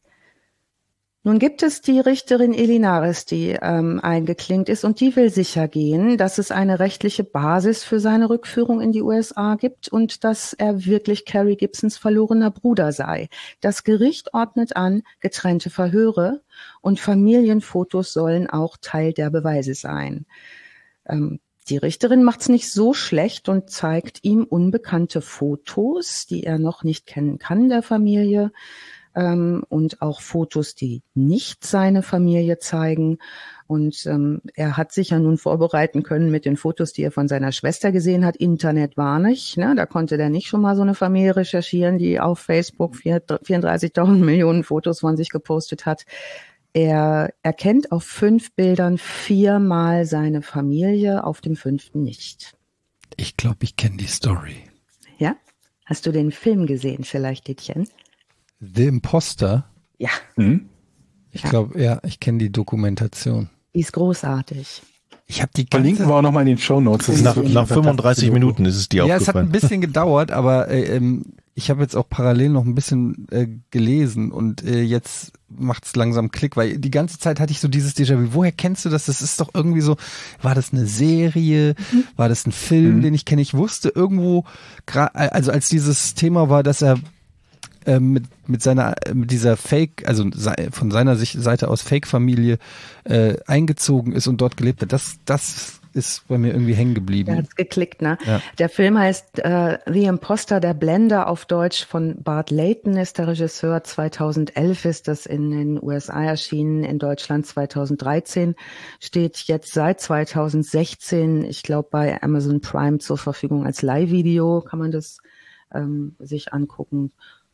Nun gibt es die Richterin Elinares, die eingeklinkt ist und die will sicher gehen, dass es eine rechtliche Basis für seine Rückführung in die USA gibt und dass er wirklich Carrie Gibsons verlorener Bruder sei. Das Gericht ordnet an, getrennte Verhöre und Familienfotos sollen auch Teil der Beweise sein. Die Richterin macht's nicht so schlecht und zeigt ihm unbekannte Fotos, die er noch nicht kennen kann, der Familie. Und auch Fotos, die nicht seine Familie zeigen. Und er hat sich ja nun vorbereiten können mit den Fotos, die er von seiner Schwester gesehen hat. Internet war nicht, ne? Da konnte der nicht schon mal so eine Familie recherchieren, die auf Facebook 34.000 Millionen Fotos von sich gepostet hat. Er erkennt auf 5 Bildern 4-mal seine Familie, auf dem 5. nicht. Ich glaube, ich kenne die Story. Ja? Hast du den Film gesehen vielleicht, Etienne? The Imposter? Ja. Ich glaube, ja, ich kenne die Dokumentation. Die ist großartig. Ich habe die Verlinken wir auch nochmal in den Shownotes. Nach 35 Minuten ist es dir aufgefallen. Ja, es hat ein bisschen gedauert, aber ich habe jetzt auch parallel noch ein bisschen gelesen und jetzt macht's langsam Klick, weil die ganze Zeit hatte ich so dieses Déjà-vu. Woher kennst du das? Das ist doch irgendwie so, war das eine Serie? War das ein Film, den ich kenne? Ich wusste irgendwo, also als dieses Thema war, dass er mit dieser Fake, also von seiner Seite aus Fake-Familie eingezogen ist und dort gelebt hat. Das ist bei mir irgendwie hängen geblieben. Da hat's geklickt, ne? Ja. Der Film heißt The Imposter, der Blender, auf Deutsch von Bart Layton ist der Regisseur. 2011 ist das in den USA erschienen, in Deutschland 2013. Steht jetzt seit 2016, ich glaube, bei Amazon Prime zur Verfügung als Live-Video, kann man das sich angucken.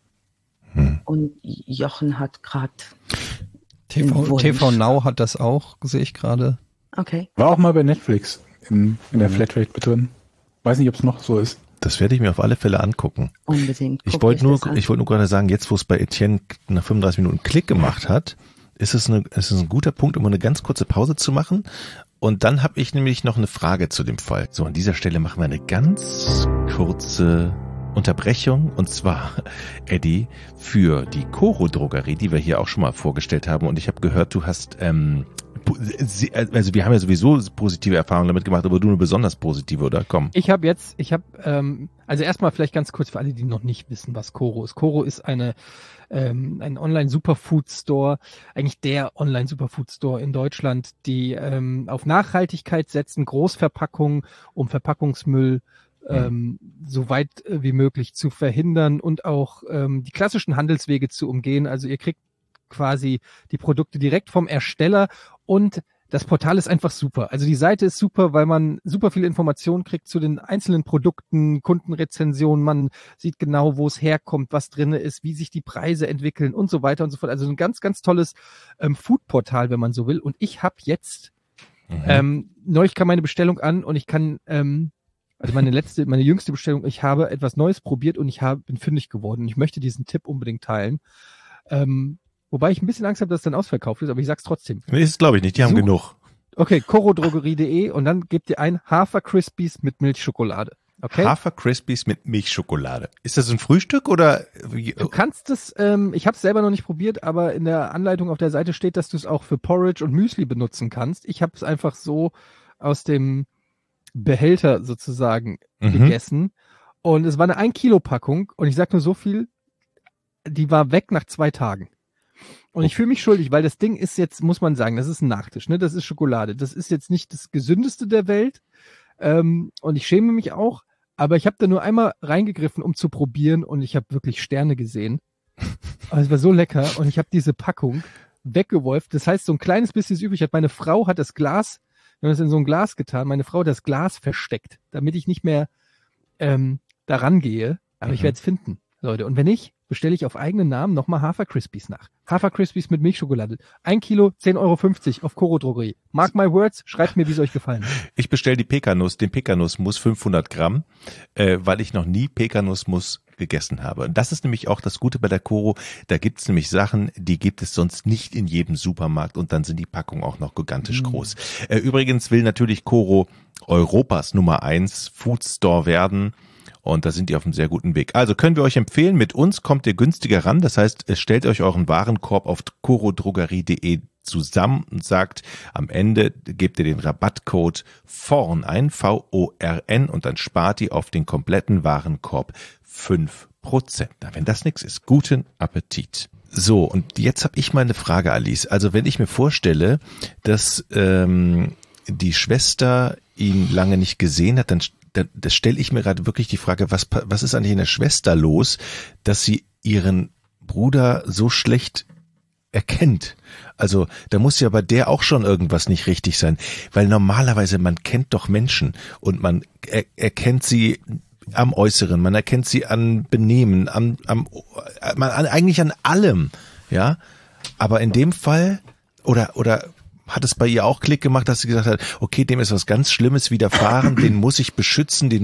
Und Jochen hat gerade TV Now hat das auch, sehe ich gerade. Okay. War auch mal bei Netflix in der Flatrate mit drin. Weiß nicht, ob es noch so ist. Das werde ich mir auf alle Fälle angucken. Unbedingt. Ich wollte nur gerade sagen, jetzt wo es bei Etienne nach 35 Minuten Klick gemacht hat, ist es ein guter Punkt, um eine ganz kurze Pause zu machen. Und dann habe ich nämlich noch eine Frage zu dem Fall. So, an dieser Stelle machen wir eine ganz kurze Unterbrechung, und zwar, Eddie, für die Coro Drogerie, die wir hier auch schon mal vorgestellt haben. Und ich habe gehört, du hast, also wir haben ja sowieso positive Erfahrungen damit gemacht, aber du eine besonders positive, oder? Komm. Also erstmal vielleicht ganz kurz für alle, die noch nicht wissen, was Coro ist. Coro ist ein Online-Superfood-Store, eigentlich der Online-Superfood-Store in Deutschland, die auf Nachhaltigkeit setzen, Großverpackungen, um Verpackungsmüll so weit wie möglich zu verhindern und auch die klassischen Handelswege zu umgehen. Also ihr kriegt quasi die Produkte direkt vom Ersteller und das Portal ist einfach super. Also die Seite ist super, weil man super viele Informationen kriegt zu den einzelnen Produkten, Kundenrezensionen. Man sieht genau, wo es herkommt, was drin ist, wie sich die Preise entwickeln und so weiter und so fort. Also ein ganz, ganz tolles Food-Portal, wenn man so will. Und ich habe jetzt, neulich kam meine Bestellung an und ich kann, also meine jüngste Bestellung, ich habe etwas Neues probiert und bin fündig geworden. Ich möchte diesen Tipp unbedingt teilen. Wobei ich ein bisschen Angst habe, dass es dann ausverkauft ist, aber ich sag's trotzdem. Nee, das glaube ich nicht, die haben genug. Okay, corodrogerie.de und dann gebt ihr ein Hafer Crispies mit Milchschokolade. Okay? Hafer Crispies mit Milchschokolade. Ist das ein Frühstück oder? Du kannst es, ich habe es selber noch nicht probiert, aber in der Anleitung auf der Seite steht, dass du es auch für Porridge und Müsli benutzen kannst. Ich habe es einfach so aus dem Behälter sozusagen gegessen und es war eine 1-Kilo-Packung und ich sag nur so viel, die war weg nach 2 Tagen. Und ich fühle mich schuldig, weil das Ding ist jetzt, muss man sagen, das ist ein Nachtisch, ne? Das ist Schokolade. Das ist jetzt nicht das Gesündeste der Welt. Und ich schäme mich auch, aber ich habe da nur einmal reingegriffen, um zu probieren und ich habe wirklich Sterne gesehen. Aber es war so lecker und ich habe diese Packung weggeworfen. Das heißt, so ein kleines bisschen ist übrig. Meine Frau hat das Glas, wir haben das in so ein Glas getan, meine Frau hat das Glas versteckt, damit ich nicht mehr da rangehe. Aber ich werde es finden, Leute. Und wenn nicht, bestelle ich auf eigenen Namen nochmal Hafer Crispies nach. Hafer Crispies mit Milchschokolade. 1 Kilo, 10,50 € auf Coro Drogerie. Mark my words, schreibt mir, wie es euch gefallen hat. Ich bestelle den Pekanussmus 500 Gramm, weil ich noch nie Pekanussmus gegessen habe. Und das ist nämlich auch das Gute bei der Coro. Da gibt es nämlich Sachen, die gibt es sonst nicht in jedem Supermarkt und dann sind die Packungen auch noch gigantisch groß. Übrigens will natürlich Coro Europas Nummer 1 Food Store werden. Und da sind die auf einem sehr guten Weg. Also können wir euch empfehlen, mit uns kommt ihr günstiger ran. Das heißt, stellt euch euren Warenkorb auf corodrogerie.de zusammen und sagt, am Ende gebt ihr den Rabattcode VORN ein, VORN, und dann spart ihr auf den kompletten Warenkorb 5%. Na, wenn das nichts ist, guten Appetit. So, und jetzt habe ich mal eine Frage, Alice. Also wenn ich mir vorstelle, dass die Schwester ihn lange nicht gesehen hat, dann das stelle ich mir gerade wirklich die Frage, was ist eigentlich in der Schwester los, dass sie ihren Bruder so schlecht erkennt? Also da muss ja bei der auch schon irgendwas nicht richtig sein, weil normalerweise man kennt doch Menschen und man erkennt sie am Äußeren, man erkennt sie an Benehmen, eigentlich an allem, ja. Aber in dem Fall oder hat es bei ihr auch Klick gemacht, dass sie gesagt hat, okay, dem ist was ganz Schlimmes widerfahren, den muss ich beschützen, ich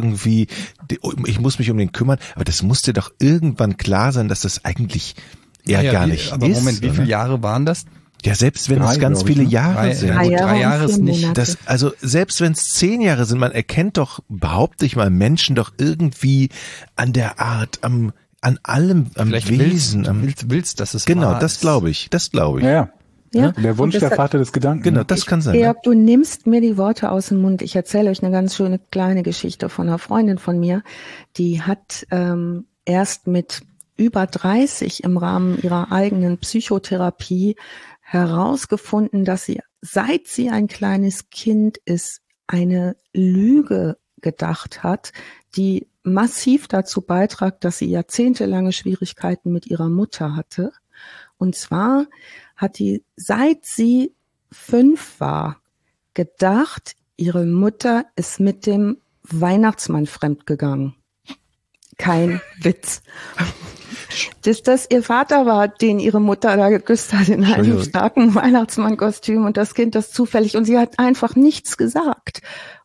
muss mich um den kümmern, aber das musste doch irgendwann klar sein, dass das eigentlich gar nicht aber ist. Moment, wie viele Jahre waren das? Ja, selbst wenn es ganz viele Jahre sind. 3 Jahre, 3 Jahre ist nicht. Also selbst wenn es 10 Jahre sind, man erkennt doch, behaupte ich mal, Menschen doch irgendwie an der Art, an allem, am Vielleicht Wesen. willst, dass es Genau, wahr das ist. glaube ich. Ja. Ja. Der Wunsch der Vater des Gedanken. Genau, das kann sein. Georg, du nimmst mir die Worte aus dem Mund. Ich erzähle euch eine ganz schöne kleine Geschichte von einer Freundin von mir. Die hat erst mit über 30 im Rahmen ihrer eigenen Psychotherapie herausgefunden, dass sie, seit sie ein kleines Kind ist, eine Lüge gedacht hat, die massiv dazu beitrag, dass sie jahrzehntelange Schwierigkeiten mit ihrer Mutter hatte. Und zwar hat die, seit sie 5 war, gedacht, ihre Mutter ist mit dem Weihnachtsmann fremdgegangen. Kein Witz. Dass das ihr Vater war, den ihre Mutter da geküsst hat in einem starken Weihnachtsmannkostüm und das Kind das zufällig, und sie hat einfach nichts gesagt.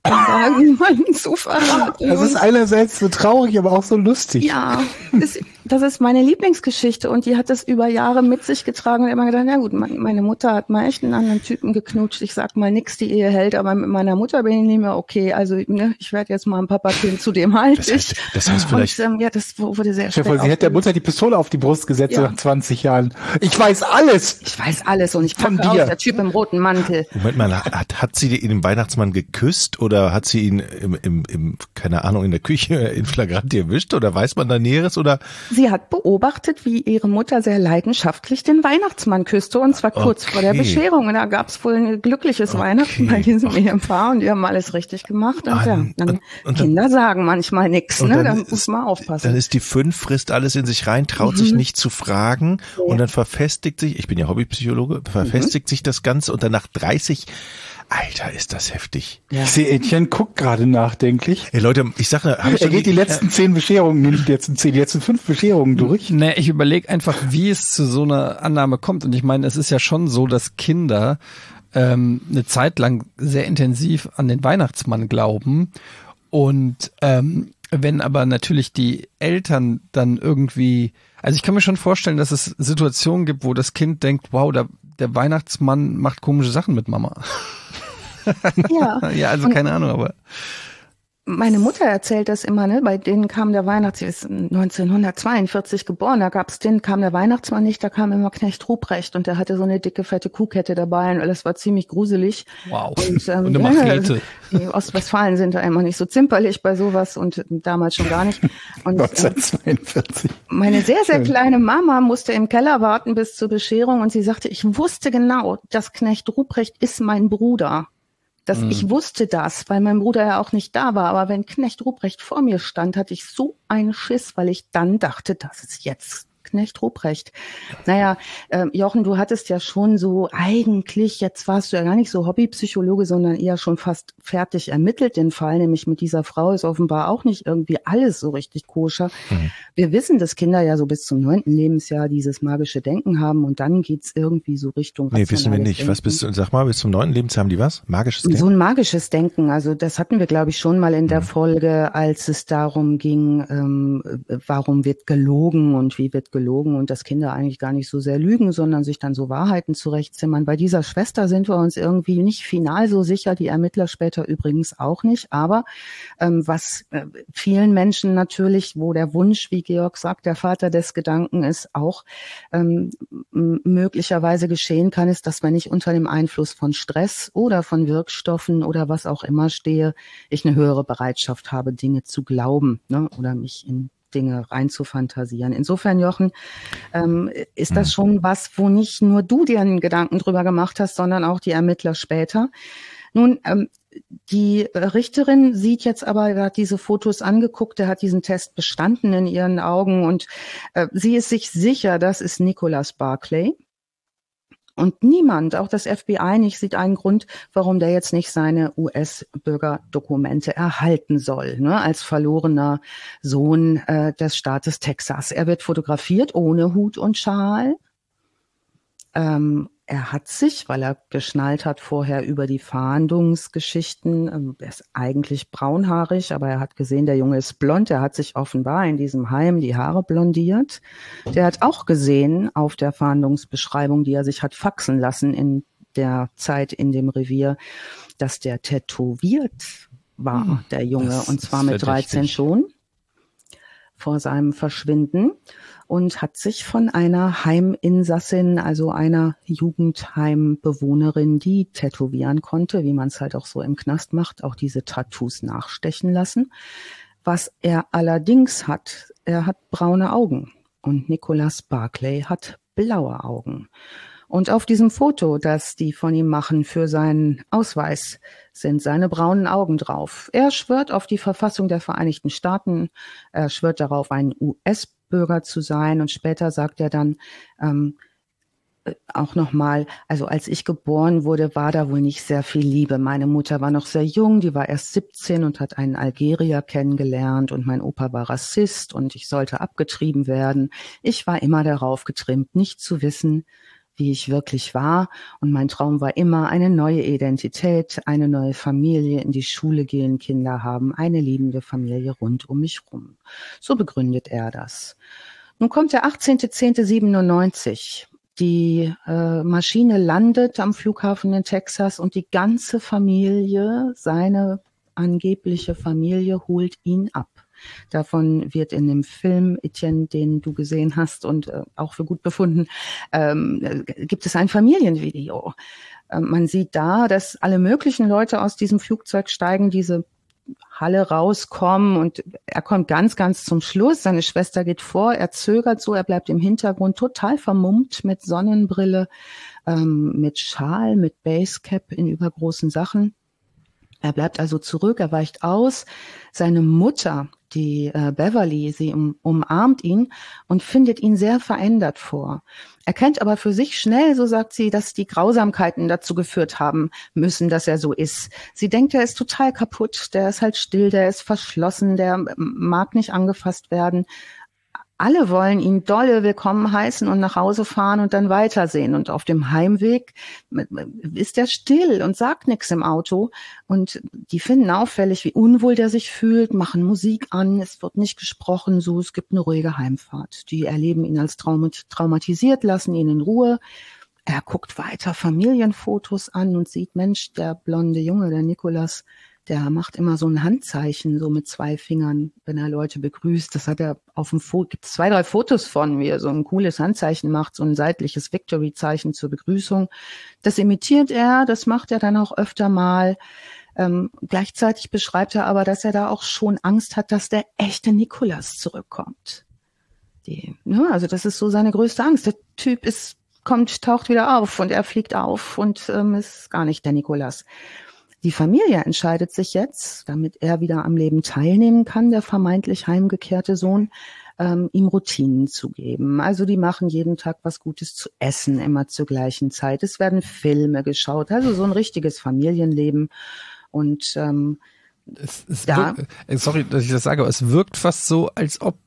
da niemanden zu verraten. Das ist einerseits so traurig, aber auch so lustig. Ja, das ist meine Lieblingsgeschichte und die hat das über Jahre mit sich getragen und immer gedacht, na gut, meine Mutter hat mal echt einen anderen Typen geknutscht. Ich sag mal nix, die Ehe hält, aber mit meiner Mutter bin ich nicht mehr okay. Also ich werde jetzt mal ein Papakind, zu dem halt das heißt vielleicht... Und, ja, das wurde sehr schwer. Sie hat der Mutter die Pistole auf die Brust gesetzt nach 20 Jahren. Ich weiß alles! Ich weiß alles und ich packe aus, der Typ im roten Mantel. Moment mal, hat sie den Weihnachtsmann geküsst oder hat sie ihn im keine Ahnung, in der Küche in Flagranti erwischt oder weiß man da Näheres oder? Sie hat beobachtet, wie ihre Mutter sehr leidenschaftlich den Weihnachtsmann küsste und zwar kurz vor der Bescherung. Und da gab es wohl ein glückliches Weihnachten bei diesem Ehepaar und die haben alles richtig gemacht. Und Kinder sagen manchmal nichts, ne? Da muss man aufpassen. Dann ist die 5, frisst alles in sich rein, traut sich nicht zu fragen und dann verfestigt sich, ich bin ja Hobbypsychologe, verfestigt sich das Ganze und dann nach 30, Alter, ist das heftig. Ja. Ich sehe, Etienne guckt gerade nachdenklich. Ey Leute, ich sage, er geht die letzten 10 Bescherungen, nicht die letzten 10, die letzten 5 Bescherungen durch. Ne, ich überlege einfach, wie es zu so einer Annahme kommt. Und ich meine, es ist ja schon so, dass Kinder eine Zeit lang sehr intensiv an den Weihnachtsmann glauben. Und wenn aber natürlich die Eltern dann irgendwie, also ich kann mir schon vorstellen, dass es Situationen gibt, wo das Kind denkt, wow, der Weihnachtsmann macht komische Sachen mit Mama. Ja, ja, also keine Ahnung, aber meine Mutter erzählt das immer, ne? Bei denen kam der Weihnachtsmann, sie ist 1942 geboren, kam der Weihnachtsmann nicht, da kam immer Knecht Ruprecht und der hatte so eine dicke, fette Kuhkette dabei und das war ziemlich gruselig. Wow. Und eine Machete. Die Ostwestfalen sind da immer nicht so zimperlich bei sowas und damals schon gar nicht. Und 1942. Meine sehr, sehr kleine Mama musste im Keller warten bis zur Bescherung und sie sagte, ich wusste genau, dass Knecht Ruprecht ist mein Bruder. Ich wusste das, weil mein Bruder ja auch nicht da war. Aber wenn Knecht Ruprecht vor mir stand, hatte ich so einen Schiss, weil ich dann dachte, das ist jetzt Knecht Ruprecht. Naja, Jochen, du hattest ja schon so eigentlich, jetzt warst du ja gar nicht so Hobbypsychologe, sondern eher schon fast fertig ermittelt den Fall, nämlich mit dieser Frau ist offenbar auch nicht irgendwie alles so richtig koscher. Wir wissen, dass Kinder ja so bis zum 9. Lebensjahr dieses magische Denken haben und dann geht's irgendwie so Richtung Nee, wissen wir nicht. Denken. Sag mal, bis zum 9. Lebensjahr haben die was? Magisches Denken? So ein magisches Denken, also das hatten wir, glaube ich, schon mal in der Folge, als es darum ging, warum wird gelogen und wie wird gelogen und dass Kinder eigentlich gar nicht so sehr lügen, sondern sich dann so Wahrheiten zurechtzimmern. Bei dieser Schwester sind wir uns irgendwie nicht final so sicher, die Ermittler später übrigens auch nicht, aber was vielen Menschen natürlich, wo der Wunsch, wie Georg sagt, der Vater des Gedanken ist, auch möglicherweise geschehen kann, ist, dass wenn ich unter dem Einfluss von Stress oder von Wirkstoffen oder was auch immer stehe, ich eine höhere Bereitschaft habe, Dinge zu glauben, ne, oder mich in Dinge rein zu fantasieren. Insofern, Jochen, ist das schon was, wo nicht nur du dir einen Gedanken drüber gemacht hast, sondern auch die Ermittler später. Nun, die Richterin sieht jetzt aber, er hat diese Fotos angeguckt, er hat diesen Test bestanden in ihren Augen und sie ist sich sicher, das ist Nicholas Barclay. Und niemand, auch das FBI nicht, sieht einen Grund, warum der jetzt nicht seine US-Bürgerdokumente erhalten soll, ne, als verlorener Sohn des Staates Texas. Er wird fotografiert ohne Hut und Schal. Er hat sich, weil er geschnallt hat vorher über die Fahndungsgeschichten, er ist eigentlich braunhaarig, aber er hat gesehen, der Junge ist blond, er hat sich offenbar in diesem Heim die Haare blondiert. Der hat auch gesehen auf der Fahndungsbeschreibung, die er sich hat faxen lassen in der Zeit in dem Revier, dass der tätowiert war, der Junge, und zwar mit 13 schon vor seinem Verschwinden. Und hat sich von einer Heiminsassin, also einer Jugendheimbewohnerin, die tätowieren konnte, wie man es halt auch so im Knast macht, auch diese Tattoos nachstechen lassen. Was er allerdings hat, er hat braune Augen und Nicholas Barclay hat blaue Augen. Und auf diesem Foto, das die von ihm machen für seinen Ausweis, sind seine braunen Augen drauf. Er schwört auf die Verfassung der Vereinigten Staaten, er schwört darauf, ein US-Bürger zu sein, und später sagt er dann auch nochmal, also als ich geboren wurde, war da wohl nicht sehr viel Liebe. Meine Mutter war noch sehr jung, die war erst 17 und hat einen Algerier kennengelernt, und mein Opa war Rassist und ich sollte abgetrieben werden. Ich war immer darauf getrimmt, nicht zu wissen, wie ich wirklich war. Und mein Traum war immer eine neue Identität, eine neue Familie, in die Schule gehen, Kinder haben, eine liebende Familie rund um mich rum. So begründet er das. Nun kommt der 18.10.97. Die Maschine landet am Flughafen in Texas und die ganze Familie, seine angebliche Familie, holt ihn ab. Davon wird in dem Film, Etienne, den du gesehen hast und auch für gut befunden, gibt es ein Familienvideo. Man sieht da, dass alle möglichen Leute aus diesem Flugzeug steigen, diese Halle rauskommen und er kommt ganz, ganz zum Schluss. Seine Schwester geht vor, er zögert so, er bleibt im Hintergrund total vermummt mit Sonnenbrille, mit Schal, mit Basecap in übergroßen Sachen. Er bleibt also zurück, er weicht aus. Seine Mutter, die Beverly, sie umarmt ihn und findet ihn sehr verändert vor. Er kennt aber für sich schnell, so sagt sie, dass die Grausamkeiten dazu geführt haben müssen, dass er so ist. Sie denkt, er ist total kaputt, der ist halt still, der ist verschlossen, der mag nicht angefasst werden. Alle wollen ihn dolle willkommen heißen und nach Hause fahren und dann weitersehen. Und auf dem Heimweg ist er still und sagt nichts im Auto. Und die finden auffällig, wie unwohl der sich fühlt, machen Musik an, es wird nicht gesprochen, so, es gibt eine ruhige Heimfahrt. Die erleben ihn als traumatisiert, lassen ihn in Ruhe. Er guckt weiter Familienfotos an und sieht, Mensch, der blonde Junge, der Nicolas, der macht immer so ein Handzeichen, so mit 2 Fingern, wenn er Leute begrüßt. Das hat er auf dem Foto, gibt es 2, 3 Fotos von, wie er so ein cooles Handzeichen macht, so ein seitliches Victory-Zeichen zur Begrüßung. Das imitiert er, das macht er dann auch öfter mal. Gleichzeitig beschreibt er aber, dass er da auch schon Angst hat, dass der echte Nicolas zurückkommt. Also das ist so seine größte Angst. Der Typ taucht wieder auf und er fliegt auf und ist gar nicht der Nicolas. Die Familie entscheidet sich jetzt, damit er wieder am Leben teilnehmen kann, der vermeintlich heimgekehrte Sohn, ihm Routinen zu geben. Also die machen jeden Tag was Gutes zu essen, immer zur gleichen Zeit. Es werden Filme geschaut, also so ein richtiges Familienleben. Und sorry, dass ich das sage, aber es wirkt fast so, als ob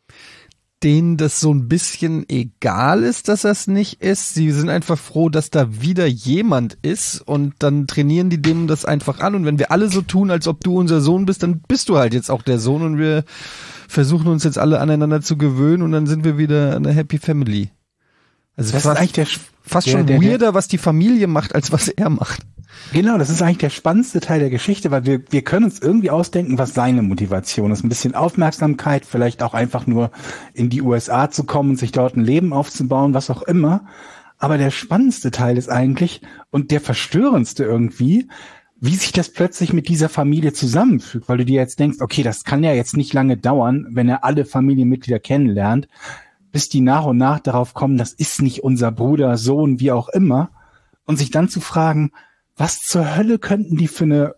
denen das so ein bisschen egal ist, dass das nicht ist. Sie sind einfach froh, dass da wieder jemand ist und dann trainieren die dem das einfach an und wenn wir alle so tun, als ob du unser Sohn bist, dann bist du halt jetzt auch der Sohn und wir versuchen uns jetzt alle aneinander zu gewöhnen und dann sind wir wieder eine Happy Family. Also das ist eigentlich fast schon weirder, was die Familie macht, als was er macht. Genau, das ist eigentlich der spannendste Teil der Geschichte, weil wir können uns irgendwie ausdenken, was seine Motivation ist. Ein bisschen Aufmerksamkeit, vielleicht auch einfach nur in die USA zu kommen und sich dort ein Leben aufzubauen, was auch immer. Aber der spannendste Teil ist eigentlich und der verstörendste irgendwie, wie sich das plötzlich mit dieser Familie zusammenfügt, weil du dir jetzt denkst, okay, das kann ja jetzt nicht lange dauern, wenn er alle Familienmitglieder kennenlernt, bis die nach und nach darauf kommen, das ist nicht unser Bruder, Sohn, wie auch immer. Und sich dann zu fragen, was zur Hölle könnten die für eine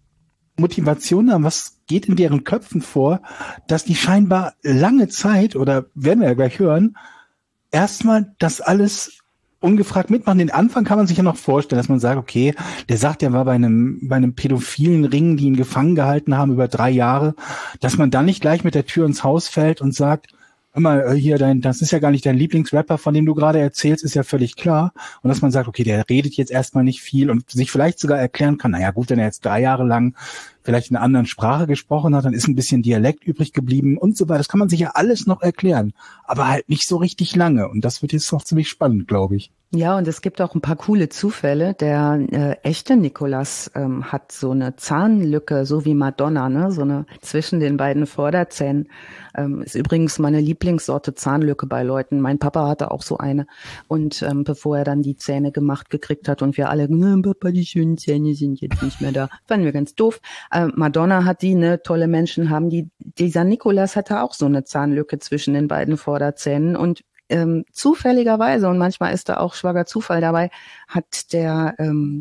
Motivation haben? Was geht in deren Köpfen vor, dass die scheinbar lange Zeit, oder werden wir ja gleich hören, erstmal das alles ungefragt mitmachen. Den Anfang kann man sich ja noch vorstellen, dass man sagt, okay, der sagt, er war bei einem pädophilen Ring, die ihn gefangen gehalten haben über 3 Jahre, dass man dann nicht gleich mit der Tür ins Haus fällt und sagt, hör mal, hier, das ist ja gar nicht dein Lieblingsrapper, von dem du gerade erzählst, ist ja völlig klar. Und dass man sagt, okay, der redet jetzt erstmal nicht viel und sich vielleicht sogar erklären kann, naja gut, wenn er jetzt 3 Jahre lang vielleicht in einer anderen Sprache gesprochen hat, dann ist ein bisschen Dialekt übrig geblieben und so weiter. Das kann man sich ja alles noch erklären, aber halt nicht so richtig lange. Und das wird jetzt noch ziemlich spannend, glaube ich. Ja, und es gibt auch ein paar coole Zufälle. Der echte Nicolas hat so eine Zahnlücke, so wie Madonna, ne, so eine zwischen den beiden Vorderzähnen. Ist übrigens meine Lieblingssorte Zahnlücke bei Leuten. Mein Papa hatte auch so eine. Und bevor er dann die Zähne gemacht gekriegt hat und wir alle, Papa, die schönen Zähne sind jetzt nicht mehr da, fanden wir ganz doof. Madonna hat die, ne, tolle Menschen haben die. Dieser Nicolas hatte auch so eine Zahnlücke zwischen den beiden Vorderzähnen und zufälligerweise, und manchmal ist da auch schwager Zufall dabei, hat der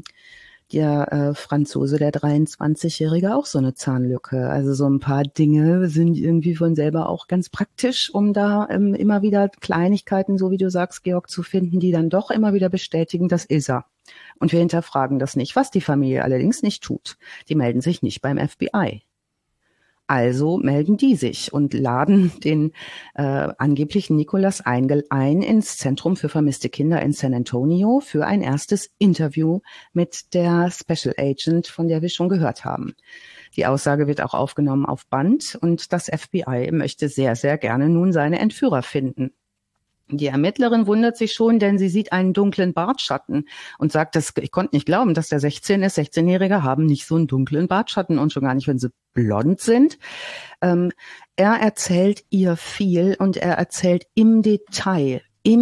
Franzose, der 23-Jährige, auch so eine Zahnlücke. Also so ein paar Dinge sind irgendwie von selber auch ganz praktisch, um da immer wieder Kleinigkeiten, so wie du sagst, Georg, zu finden, die dann doch immer wieder bestätigen, das ist er. Und wir hinterfragen das nicht, was die Familie allerdings nicht tut. Die melden sich nicht beim FBI. Also melden die sich und laden den angeblichen Nicholas ein ins Zentrum für vermisste Kinder in San Antonio für ein erstes Interview mit der Special Agent, von der wir schon gehört haben. Die Aussage wird auch aufgenommen auf Band und das FBI möchte sehr, sehr gerne nun seine Entführer finden. Die Ermittlerin wundert sich schon, denn sie sieht einen dunklen Bartschatten und sagt, ich konnte nicht glauben, dass der 16 ist. 16-Jährige haben nicht so einen dunklen Bartschatten und schon gar nicht, wenn sie blond sind. Er erzählt ihr viel und er erzählt im Detail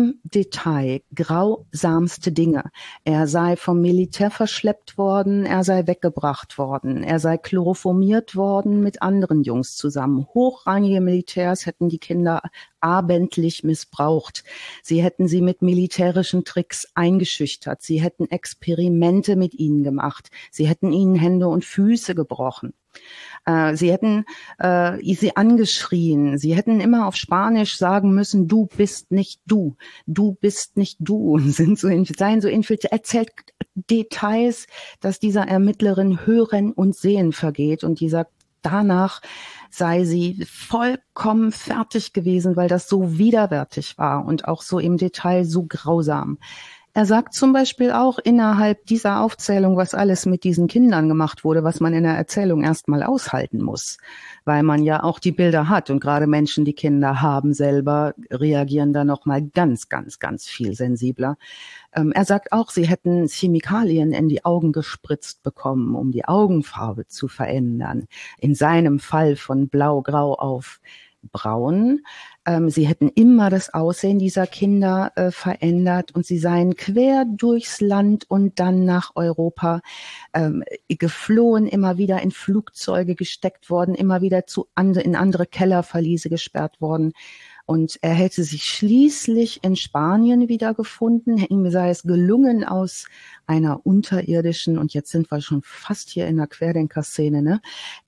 grausamste Dinge. Er sei vom Militär verschleppt worden, er sei weggebracht worden, er sei chloroformiert worden mit anderen Jungs zusammen. Hochrangige Militärs hätten die Kinder abendlich missbraucht. Sie hätten sie mit militärischen Tricks eingeschüchtert. Sie hätten Experimente mit ihnen gemacht. Sie hätten ihnen Hände und Füße gebrochen. Sie hätten sie angeschrien. Sie hätten immer auf Spanisch sagen müssen, du bist nicht du. Du bist nicht du. Seien so infiltriert. Erzählt Details, dass dieser Ermittlerin Hören und Sehen vergeht. Und die sagt, danach sei sie vollkommen fertig gewesen, weil das so widerwärtig war und auch so im Detail so grausam. Er sagt zum Beispiel auch innerhalb dieser Aufzählung, was alles mit diesen Kindern gemacht wurde, was man in der Erzählung erstmal aushalten muss, weil man ja auch die Bilder hat und gerade Menschen, die Kinder haben selber, reagieren da nochmal ganz, ganz, ganz viel sensibler. Er sagt auch, sie hätten Chemikalien in die Augen gespritzt bekommen, um die Augenfarbe zu verändern. In seinem Fall von blau-grau auf braun. Sie hätten immer das Aussehen dieser Kinder verändert und sie seien quer durchs Land und dann nach Europa geflohen, immer wieder in Flugzeuge gesteckt worden, immer wieder in andere Kellerverliese gesperrt worden. Und er hätte sich schließlich in Spanien wiedergefunden. Ihm sei es gelungen, aus einer unterirdischen, und jetzt sind wir schon fast hier in der Querdenker-Szene, ne?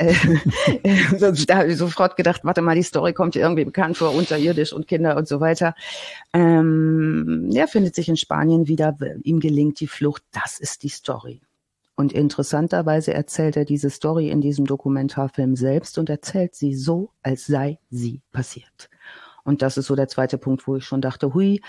Da habe ich sofort gedacht, warte mal, die Story kommt hier irgendwie bekannt vor, unterirdisch und Kinder und so weiter. Er findet sich in Spanien wieder, ihm gelingt die Flucht. Das ist die Story. Und interessanterweise erzählt er diese Story in diesem Dokumentarfilm selbst und erzählt sie so, als sei sie passiert. Und das ist so der zweite Punkt, wo ich schon dachte, hui,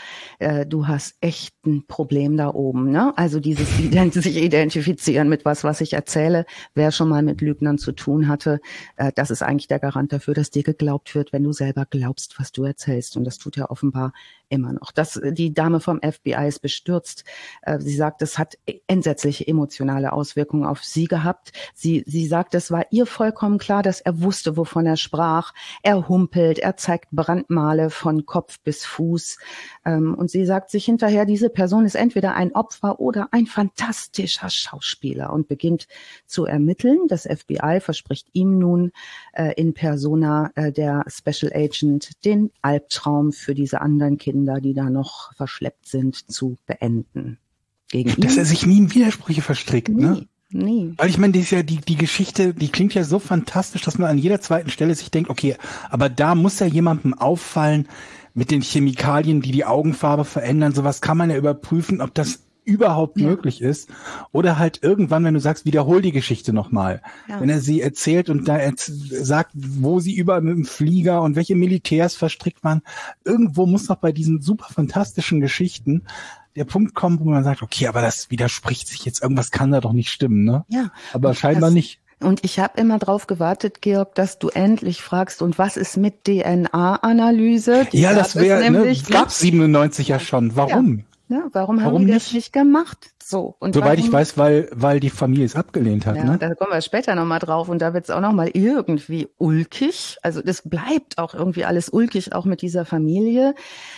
du hast echt ein Problem da oben, ne? Also dieses sich identifizieren mit was ich erzähle, wer schon mal mit Lügnern zu tun hatte, das ist eigentlich der Garant dafür, dass dir geglaubt wird, wenn du selber glaubst, was du erzählst. Und das tut ja offenbar immer noch. Die Dame vom FBI ist bestürzt. Sie sagt, es hat entsetzliche emotionale Auswirkungen auf sie gehabt. Sie sagt, es war ihr vollkommen klar, dass er wusste, wovon er sprach. Er humpelt, er zeigt Brandmale von Kopf bis Fuß. Und sie sagt sich hinterher, diese Person ist entweder ein Opfer oder ein fantastischer Schauspieler und beginnt zu ermitteln. Das FBI verspricht ihm nun in Persona der Special Agent den Albtraum für diese anderen Kinder, die da noch verschleppt sind, zu beenden. Dass er sich nie in Widersprüche verstrickt, ne? Nie. Weil ich meine, die ist ja die Geschichte, die klingt ja so fantastisch, dass man an jeder zweiten Stelle sich denkt, okay, aber da muss ja jemandem auffallen mit den Chemikalien, die die Augenfarbe verändern. Sowas kann man ja überprüfen, ob das überhaupt möglich ist. Oder halt irgendwann, wenn du sagst, wiederhol die Geschichte nochmal. Ja. Wenn er sie erzählt und da sagt, wo sie überall mit dem Flieger und welche Militärs verstrickt waren. Irgendwo muss noch bei diesen super fantastischen Geschichten der Punkt kommen, wo man sagt, okay, aber das widerspricht sich jetzt. Irgendwas kann da doch nicht stimmen, ne? Ja. Aber scheinbar nicht. Und ich habe immer drauf gewartet, Georg, dass du endlich fragst, und was ist mit DNA-Analyse? Ja, das wäre, ne, gab's 97 ja schon. Warum? Ja, warum haben die das nicht gemacht? So. Und soweit ich weiß, weil die Familie es abgelehnt hat. Ja, ne? Da kommen wir später nochmal drauf und da wird es auch nochmal irgendwie ulkig. Also das bleibt auch irgendwie alles ulkig, auch mit dieser Familie.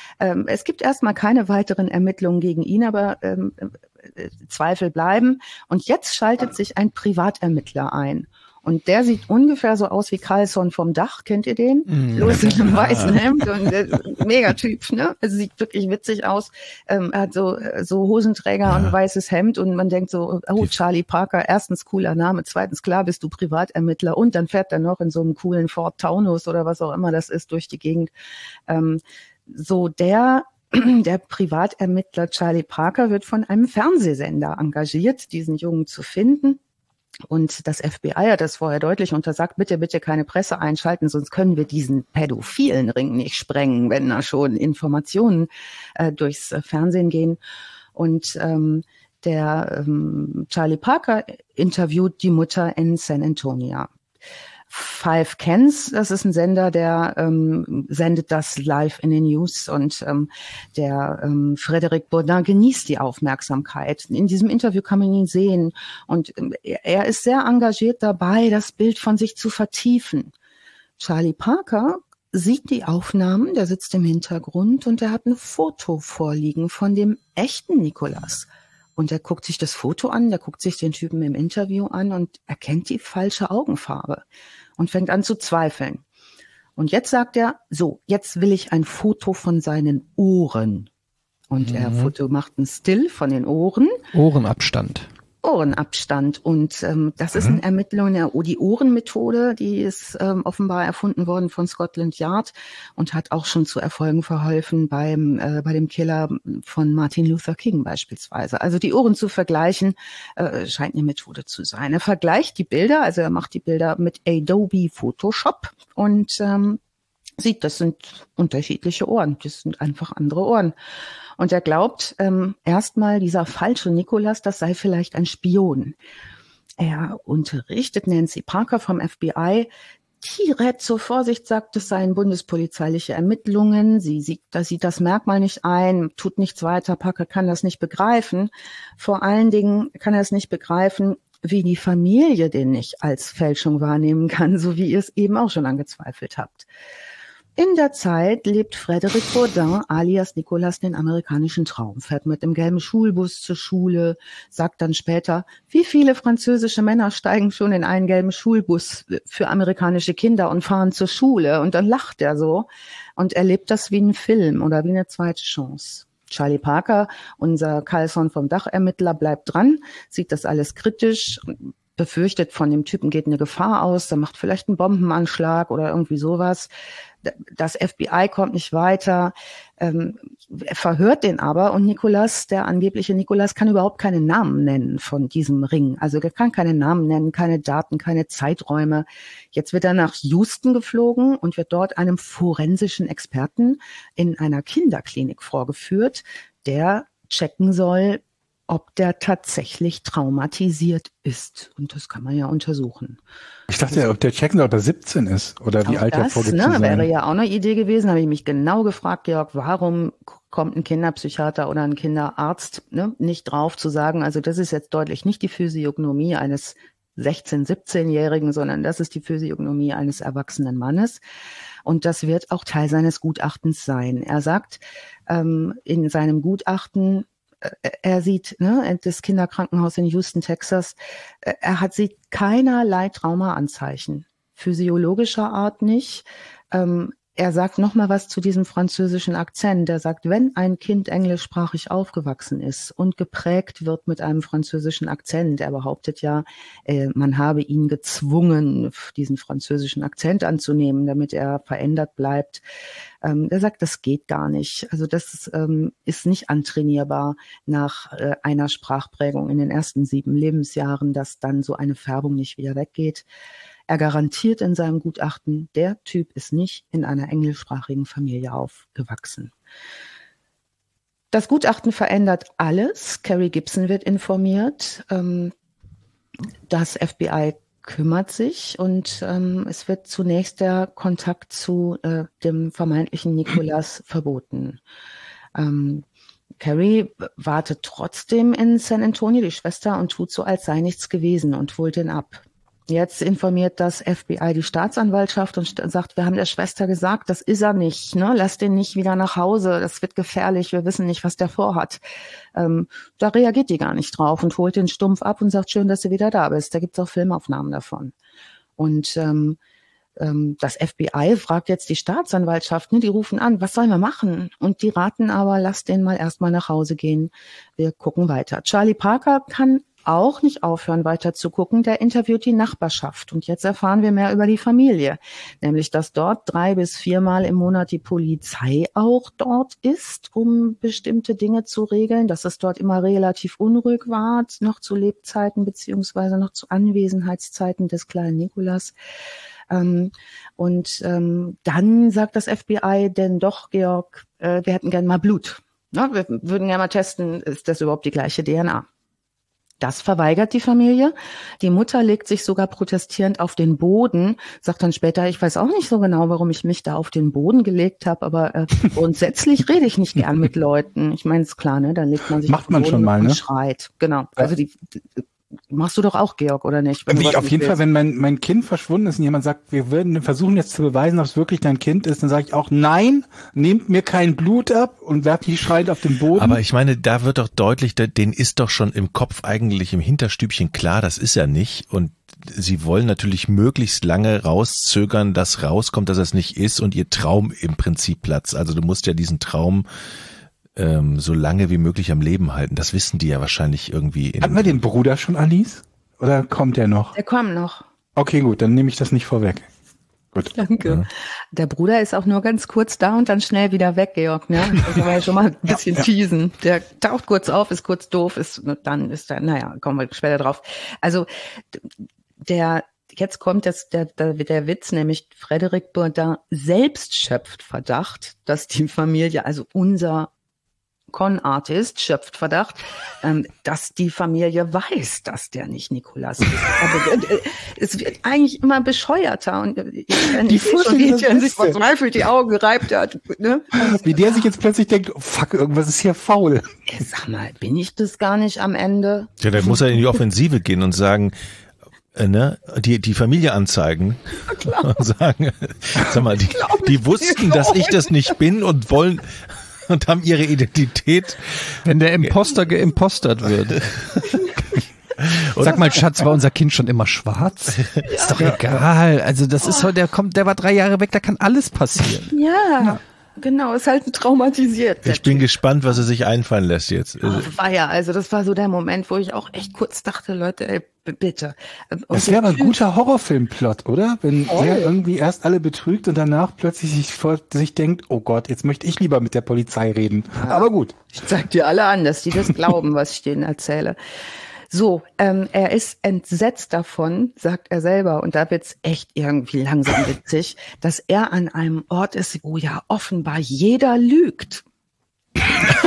Es gibt erstmal keine weiteren Ermittlungen gegen ihn, aber Zweifel bleiben. Und jetzt schaltet sich ein Privatermittler ein. Und der sieht ungefähr so aus wie Carlson vom Dach. Kennt ihr den? Los in einem weißen Hemd und Megatyp, ne? Also sieht wirklich witzig aus. Er hat so Hosenträger und ein weißes Hemd und man denkt so, oh, Charlie Parker, erstens cooler Name, zweitens klar bist du Privatermittler und dann fährt er noch in so einem coolen Ford Taunus oder was auch immer das ist durch die Gegend. Der Privatermittler Charlie Parker wird von einem Fernsehsender engagiert, diesen Jungen zu finden. Und das FBI hat das vorher deutlich untersagt, bitte, bitte keine Presse einschalten, sonst können wir diesen pädophilen Ring nicht sprengen, wenn da schon Informationen durchs Fernsehen gehen. Und der Charlie Parker interviewt die Mutter in San Antonio. Five Cans, das ist ein Sender, der sendet das live in den News und der Frédéric Bourdin genießt die Aufmerksamkeit. In diesem Interview kann man ihn sehen und er ist sehr engagiert dabei, das Bild von sich zu vertiefen. Charlie Parker sieht die Aufnahmen, der sitzt im Hintergrund und er hat ein Foto vorliegen von dem echten Nicolas. Und er guckt sich das Foto an, der guckt sich den Typen im Interview an und erkennt die falsche Augenfarbe und fängt an zu zweifeln. Und jetzt sagt er, so, jetzt will ich ein Foto von seinen Ohren. Und er macht ein Still von den Ohren. Ohrenabstand. Und das ist eine Ermittlung, die Ohrenmethode, die ist offenbar erfunden worden von Scotland Yard und hat auch schon zu Erfolgen verholfen bei dem Killer von Martin Luther King beispielsweise. Also die Ohren zu vergleichen, scheint eine Methode zu sein. Er vergleicht die Bilder, also er macht die Bilder mit Adobe Photoshop und sieht, das sind unterschiedliche Ohren, das sind einfach andere Ohren. Und er glaubt erstmal, dieser falsche Nicolas, das sei vielleicht ein Spion. Er unterrichtet Nancy Parker vom FBI, die rät zur Vorsicht, sagt, es seien bundespolizeiliche Ermittlungen. Sie sieht das Merkmal nicht ein, tut nichts weiter. Parker kann das nicht begreifen. Vor allen Dingen kann er es nicht begreifen, wie die Familie den nicht als Fälschung wahrnehmen kann, so wie ihr es eben auch schon angezweifelt habt. In der Zeit lebt Frédéric Bourdin alias Nicolas den amerikanischen Traum, fährt mit dem gelben Schulbus zur Schule, sagt dann später, wie viele französische Männer steigen schon in einen gelben Schulbus für amerikanische Kinder und fahren zur Schule. Und dann lacht er so und erlebt das wie ein Film oder wie eine zweite Chance. Charlie Parker, unser Carlson vom Dachermittler, bleibt dran, sieht das alles kritisch, befürchtet, von dem Typen geht eine Gefahr aus, der macht vielleicht einen Bombenanschlag oder irgendwie sowas. Das FBI kommt nicht weiter, verhört den aber und Nicolas, der angebliche Nicolas, kann überhaupt keinen Namen nennen von diesem Ring. Also er kann keine Namen nennen, keine Daten, keine Zeiträume. Jetzt wird er nach Houston geflogen und wird dort einem forensischen Experten in einer Kinderklinik vorgeführt, der checken soll, ob der tatsächlich traumatisiert ist. Und das kann man ja untersuchen. Ich dachte, ob der checken soll, ob er 17 ist oder wie alt er vorgibt zu sein. Wäre ja auch eine Idee gewesen. Habe ich mich genau gefragt, Georg, warum kommt ein Kinderpsychiater oder ein Kinderarzt nicht drauf zu sagen, also das ist jetzt deutlich nicht die Physiognomie eines 16-, 17-Jährigen, sondern das ist die Physiognomie eines erwachsenen Mannes. Und das wird auch Teil seines Gutachtens sein. Er sagt in seinem Gutachten, er sieht das Kinderkrankenhaus in Houston, Texas, sieht keinerlei Traumaanzeichen, physiologischer Art nicht. Er sagt noch mal was zu diesem französischen Akzent. Er sagt, wenn ein Kind englischsprachig aufgewachsen ist und geprägt wird mit einem französischen Akzent, er behauptet ja, man habe ihn gezwungen, diesen französischen Akzent anzunehmen, damit er verändert bleibt. Er sagt, das geht gar nicht. Also das ist nicht antrainierbar nach einer Sprachprägung in den ersten 7 Lebensjahren, dass dann so eine Färbung nicht wieder weggeht. Er garantiert in seinem Gutachten, der Typ ist nicht in einer englischsprachigen Familie aufgewachsen. Das Gutachten verändert alles. Carrie Gibson wird informiert. Das FBI kümmert sich und es wird zunächst der Kontakt zu dem vermeintlichen Nicolas verboten. Carrie wartet trotzdem in San Antonio, die Schwester, und tut so, als sei nichts gewesen und holt ihn ab. Jetzt informiert das FBI die Staatsanwaltschaft und sagt, wir haben der Schwester gesagt, das ist er nicht, lass den nicht wieder nach Hause, das wird gefährlich, wir wissen nicht, was der vorhat. Da reagiert die gar nicht drauf und holt den stumpf ab und sagt, schön, dass du wieder da bist. Da gibt's auch Filmaufnahmen davon. Und das FBI fragt jetzt die Staatsanwaltschaft, die rufen an, was sollen wir machen? Und die raten aber, lass den mal erstmal nach Hause gehen, wir gucken weiter. Charlie Parker kann auch nicht aufhören, weiter zu gucken. Der interviewt die Nachbarschaft. Und jetzt erfahren wir mehr über die Familie. Nämlich, dass dort 3 bis 4 Mal im Monat die Polizei auch dort ist, um bestimmte Dinge zu regeln. Dass es dort immer relativ unruhig war, noch zu Lebzeiten beziehungsweise noch zu Anwesenheitszeiten des kleinen Nikolas. Dann sagt das FBI denn doch, Georg, wir hätten gern mal Blut. Na, wir würden gerne mal testen, ist das überhaupt die gleiche DNA? Das verweigert die Familie. Die Mutter legt sich sogar protestierend auf den Boden, sagt dann später, ich weiß auch nicht so genau, warum ich mich da auf den Boden gelegt habe, aber grundsätzlich rede ich nicht gern mit Leuten. Ich meine, ist klar, ne? Dann legt man sich auf den Boden und schreit. Genau. Also die machst du doch auch, Georg, oder nicht? Auf jeden Fall, wenn mein Kind verschwunden ist und jemand sagt, wir würden versuchen jetzt zu beweisen, ob es wirklich dein Kind ist, dann sage ich auch, nein, nehmt mir kein Blut ab und werft die schreiend auf den Boden. Aber ich meine, da wird doch deutlich, denen ist doch schon im Kopf eigentlich im Hinterstübchen klar, das ist er nicht. Und sie wollen natürlich möglichst lange rauszögern, dass rauskommt, dass es nicht ist und ihr Traum im Prinzip platzt. Also du musst ja diesen Traum so lange wie möglich am Leben halten. Das wissen die ja wahrscheinlich irgendwie. Hatten wir den Bruder schon, Alice? Oder kommt der noch? Der kommt noch. Okay, gut, dann nehme ich das nicht vorweg. Gut. Danke. Ja. Der Bruder ist auch nur ganz kurz da und dann schnell wieder weg, Georg. Ne? Das kann man ja schon mal ein bisschen teasen. Der taucht kurz auf, ist kurz doof, dann ist er, naja, kommen wir später drauf. Also jetzt kommt der Witz, nämlich Frédéric Bourdin selbst schöpft Verdacht, dass die Familie, also unser Con-Artist schöpft Verdacht, dass die Familie weiß, dass der nicht Nikolas ist. Aber es wird eigentlich immer bescheuerter und die Familie sich verzweifelt die Augen reibt. Ne? Wie der sich jetzt plötzlich denkt, oh, fuck, irgendwas ist hier faul. Sag mal, bin ich das gar nicht am Ende? Ja, dann muss er in die Offensive gehen und sagen, die Familie anzeigen und sagen, sag mal, die wussten, dass ich das nicht bin und wollen und haben ihre Identität. Wenn der Imposter geimpostert wird. Sag mal, Schatz, war unser Kind schon immer schwarz? Ist doch egal. Also das ist heute, der war 3 Jahre weg, da kann alles passieren. Ja. Genau, ist halt traumatisiert. Ich bin gespannt, was er sich einfallen lässt jetzt. Also das war so der Moment, wo ich auch echt kurz dachte, Leute, ey, bitte. Das wäre aber ein guter Horrorfilmplot, oder? Wenn er irgendwie erst alle betrügt und danach plötzlich sich denkt, oh Gott, jetzt möchte ich lieber mit der Polizei reden. Ja. Aber gut. Ich zeig dir alle an, dass die das glauben, was ich denen erzähle. So, er ist entsetzt davon, sagt er selber, und da wird's echt irgendwie langsam witzig, dass er an einem Ort ist, wo ja offenbar jeder lügt. Das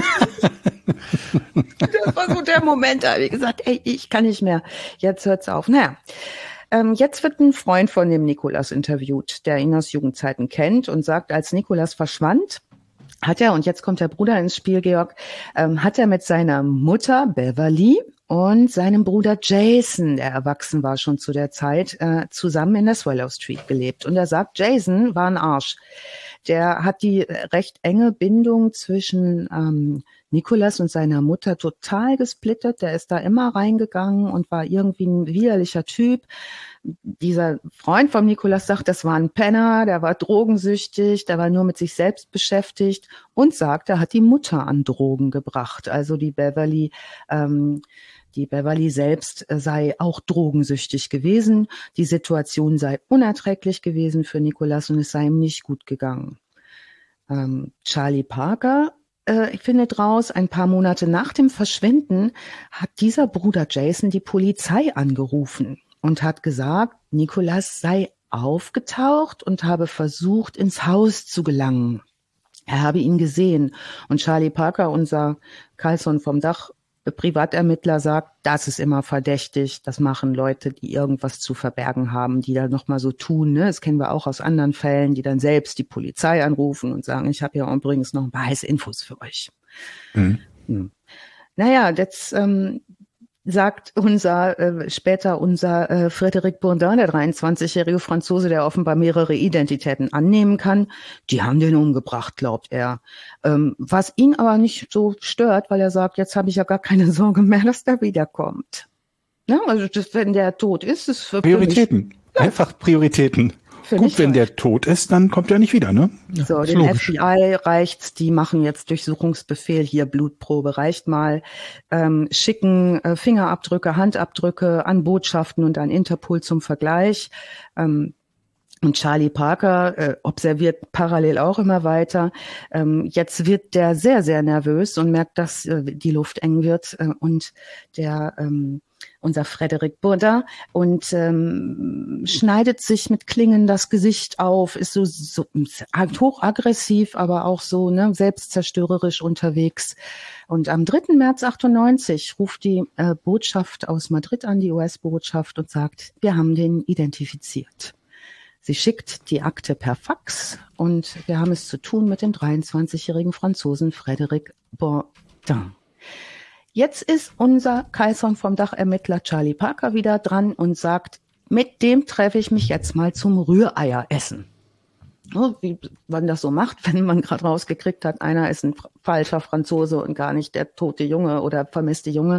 war so der Moment, da habe ich gesagt, ey, ich kann nicht mehr, jetzt hört's auf. Naja, jetzt wird ein Freund von dem Nikolas interviewt, der ihn aus Jugendzeiten kennt und sagt, als Nikolas verschwand, hat er, und jetzt kommt der Bruder ins Spiel, Georg, hat er mit seiner Mutter Beverly und seinem Bruder Jason, der erwachsen war schon zu der Zeit, zusammen in der Swallow Street gelebt. Und er sagt, Jason war ein Arsch. Der hat die recht enge Bindung zwischen Nikolas und seiner Mutter total gesplittet. Der ist da immer reingegangen und war irgendwie ein widerlicher Typ. Dieser Freund von Nikolas sagt, das war ein Penner, der war drogensüchtig, der war nur mit sich selbst beschäftigt und sagt, er hat die Mutter an Drogen gebracht. Also die Beverly selbst sei auch drogensüchtig gewesen. Die Situation sei unerträglich gewesen für Nikolas und es sei ihm nicht gut gegangen. Charlie Parker findet raus, ein paar Monate nach dem Verschwinden hat dieser Bruder Jason die Polizei angerufen und hat gesagt, Nikolas sei aufgetaucht und habe versucht, ins Haus zu gelangen. Er habe ihn gesehen. Und Charlie Parker, unser Carlson vom Dach, Privatermittler, sagt, das ist immer verdächtig. Das machen Leute, die irgendwas zu verbergen haben, die da nochmal so tun. Ne? Das kennen wir auch aus anderen Fällen, die dann selbst die Polizei anrufen und sagen, ich habe ja übrigens noch ein paar heiße Infos für euch. Mhm. Naja, jetzt sagt später unser Frédéric Bourdin, der 23-jährige Franzose, der offenbar mehrere Identitäten annehmen kann, die haben den umgebracht, glaubt er. Was ihn aber nicht so stört, weil er sagt, jetzt habe ich ja gar keine Sorge mehr, dass der wiederkommt. Ja, also wenn der tot ist, ist für Prioritäten. Einfach Prioritäten. Gut, wenn der tot ist, dann kommt er nicht wieder, ne? So, den logisch. FBI reicht's, die machen jetzt Durchsuchungsbefehl, hier Blutprobe reicht mal, schicken Fingerabdrücke, Handabdrücke an Botschaften und an Interpol zum Vergleich. Und Charlie Parker observiert parallel auch immer weiter. Jetzt wird der sehr, sehr nervös und merkt, dass die Luft eng wird und unser Frédéric Bourdin und schneidet sich mit Klingen das Gesicht auf, ist so hochaggressiv, aber auch so selbstzerstörerisch unterwegs. Und am 3. März 98 ruft die Botschaft aus Madrid an, die US-Botschaft, und sagt, wir haben den identifiziert. Sie schickt die Akte per Fax und wir haben es zu tun mit dem 23-jährigen Franzosen Frédéric Bourdin. Jetzt ist unser Kaiser vom Dach-Ermittler Charlie Parker wieder dran und sagt, mit dem treffe ich mich jetzt mal zum Rühreieressen. Wie man das so macht, wenn man gerade rausgekriegt hat, einer ist ein falscher Franzose und gar nicht der tote Junge oder vermisste Junge.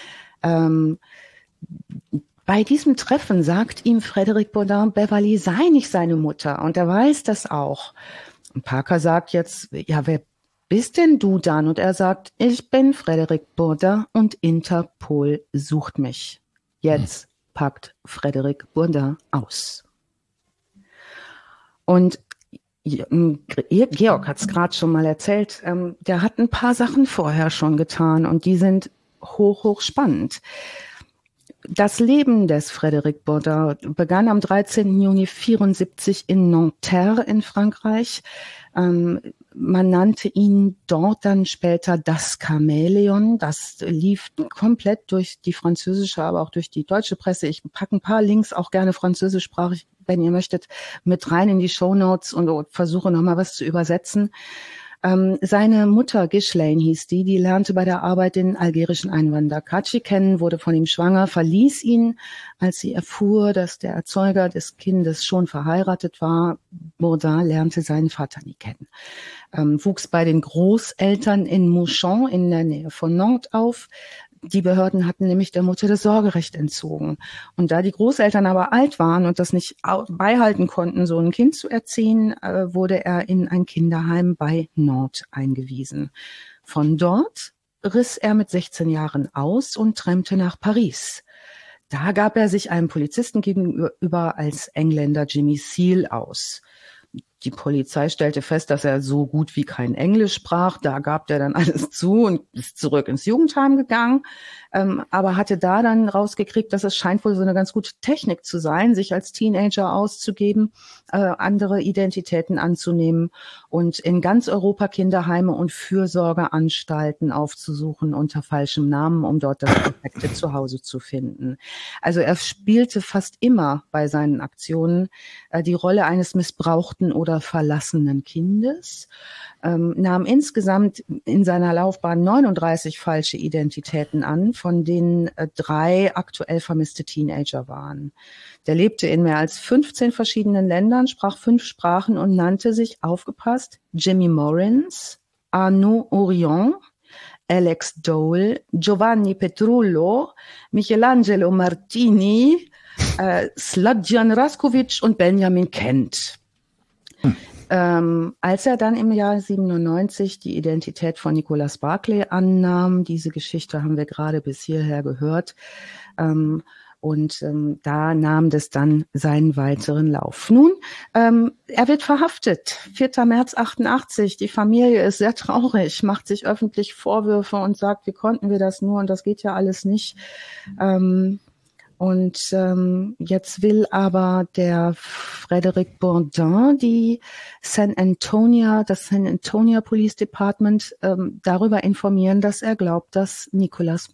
Bei diesem Treffen sagt ihm Frédéric Bourdin, Beverly sei nicht seine Mutter und er weiß das auch. Und Parker sagt jetzt, ja, wer bist denn du dann? Und er sagt, ich bin Frédéric Bourdin und Interpol sucht mich. Jetzt packt Frédéric Bourdin aus. Und Georg hat es gerade schon mal erzählt, der hat ein paar Sachen vorher schon getan und die sind hoch spannend. Das Leben des Frédéric Bourdin begann am 13. Juni 1974 in Nanterre in Frankreich. Man nannte ihn dort dann später das Chamäleon. Das lief komplett durch die französische, aber auch durch die deutsche Presse. Ich packe ein paar Links, auch gerne französischsprachig, wenn ihr möchtet, mit rein in die Shownotes und versuche nochmal was zu übersetzen. Seine Mutter, Ghislaine hieß die lernte bei der Arbeit den algerischen Einwanderer Kaci kennen, wurde von ihm schwanger, verließ ihn, als sie erfuhr, dass der Erzeuger des Kindes schon verheiratet war. Bourdin lernte seinen Vater nie kennen. Wuchs bei den Großeltern in Mouchon in der Nähe von Nantes auf. Die Behörden hatten nämlich der Mutter das Sorgerecht entzogen. Und da die Großeltern aber alt waren und das nicht beibehalten konnten, so ein Kind zu erziehen, wurde er in ein Kinderheim bei Nantes eingewiesen. Von dort riss er mit 16 Jahren aus und trennte nach Paris. Da gab er sich einem Polizisten gegenüber als Engländer Jimmy Seal aus. Die Polizei stellte fest, dass er so gut wie kein Englisch sprach. Da gab er dann alles zu und ist zurück ins Jugendheim gegangen. Aber hatte da dann rausgekriegt, dass es scheint wohl so eine ganz gute Technik zu sein, sich als Teenager auszugeben, andere Identitäten anzunehmen und in ganz Europa Kinderheime und Fürsorgeanstalten aufzusuchen unter falschem Namen, um dort das perfekte Zuhause zu finden. Also er spielte fast immer bei seinen Aktionen die Rolle eines missbrauchten oder verlassenen Kindes, nahm insgesamt in seiner Laufbahn 39 falsche Identitäten an, von denen 3 aktuell vermisste Teenager waren. Der lebte in mehr als 15 verschiedenen Ländern, sprach 5 Sprachen und nannte sich, aufgepasst, Jimmy Morins, Arnaud Orion, Alex Dole, Giovanni Petrullo, Michelangelo Martini, Sladjan Raskovic und Benjamin Kent. Als er dann im Jahr 97 die Identität von Nicolas Barclay annahm, diese Geschichte haben wir gerade bis hierher gehört, da nahm das dann seinen weiteren Lauf. Nun, er wird verhaftet, 4. März 88, die Familie ist sehr traurig, macht sich öffentlich Vorwürfe und sagt, wie konnten wir das nur und das geht ja alles nicht. Jetzt will aber der Frédéric Bourdin das San Antonio Police Department darüber informieren, dass er glaubt, dass Nicolas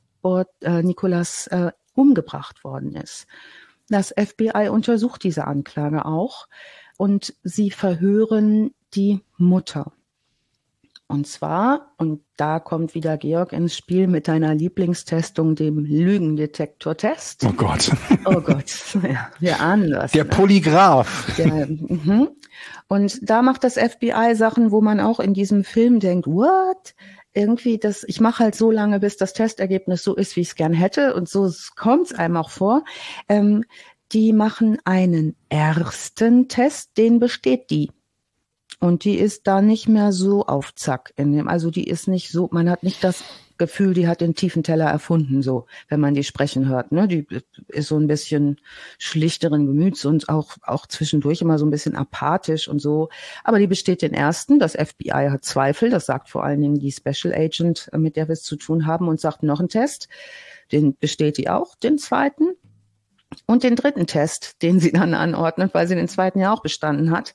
umgebracht worden ist. Das FBI untersucht diese Anklage auch und sie verhören die Mutter. Und zwar, und da kommt wieder Georg ins Spiel mit deiner Lieblingstestung, dem Lügendetektortest. Oh Gott. Oh Gott, ja, wir ahnen das. Der Polygraph. Und da macht das FBI Sachen, wo man auch in diesem Film denkt, what? Irgendwie ich mache halt so lange, bis das Testergebnis so ist, wie ich es gern hätte. Und so kommt es einem auch vor. Die machen einen ersten Test, den besteht die. Und die ist da nicht mehr so auf Zack also die ist nicht so, man hat nicht das Gefühl, die hat den tiefen Teller erfunden, so, wenn man die sprechen hört, ne? Die ist so ein bisschen schlichteren Gemüts und auch zwischendurch immer so ein bisschen apathisch und so. Aber die besteht den ersten. Das FBI hat Zweifel. Das sagt vor allen Dingen die Special Agent, mit der wir es zu tun haben, und sagt noch einen Test. Den besteht die auch, den zweiten. Und den dritten Test, den sie dann anordnet, weil sie den zweiten ja auch bestanden hat,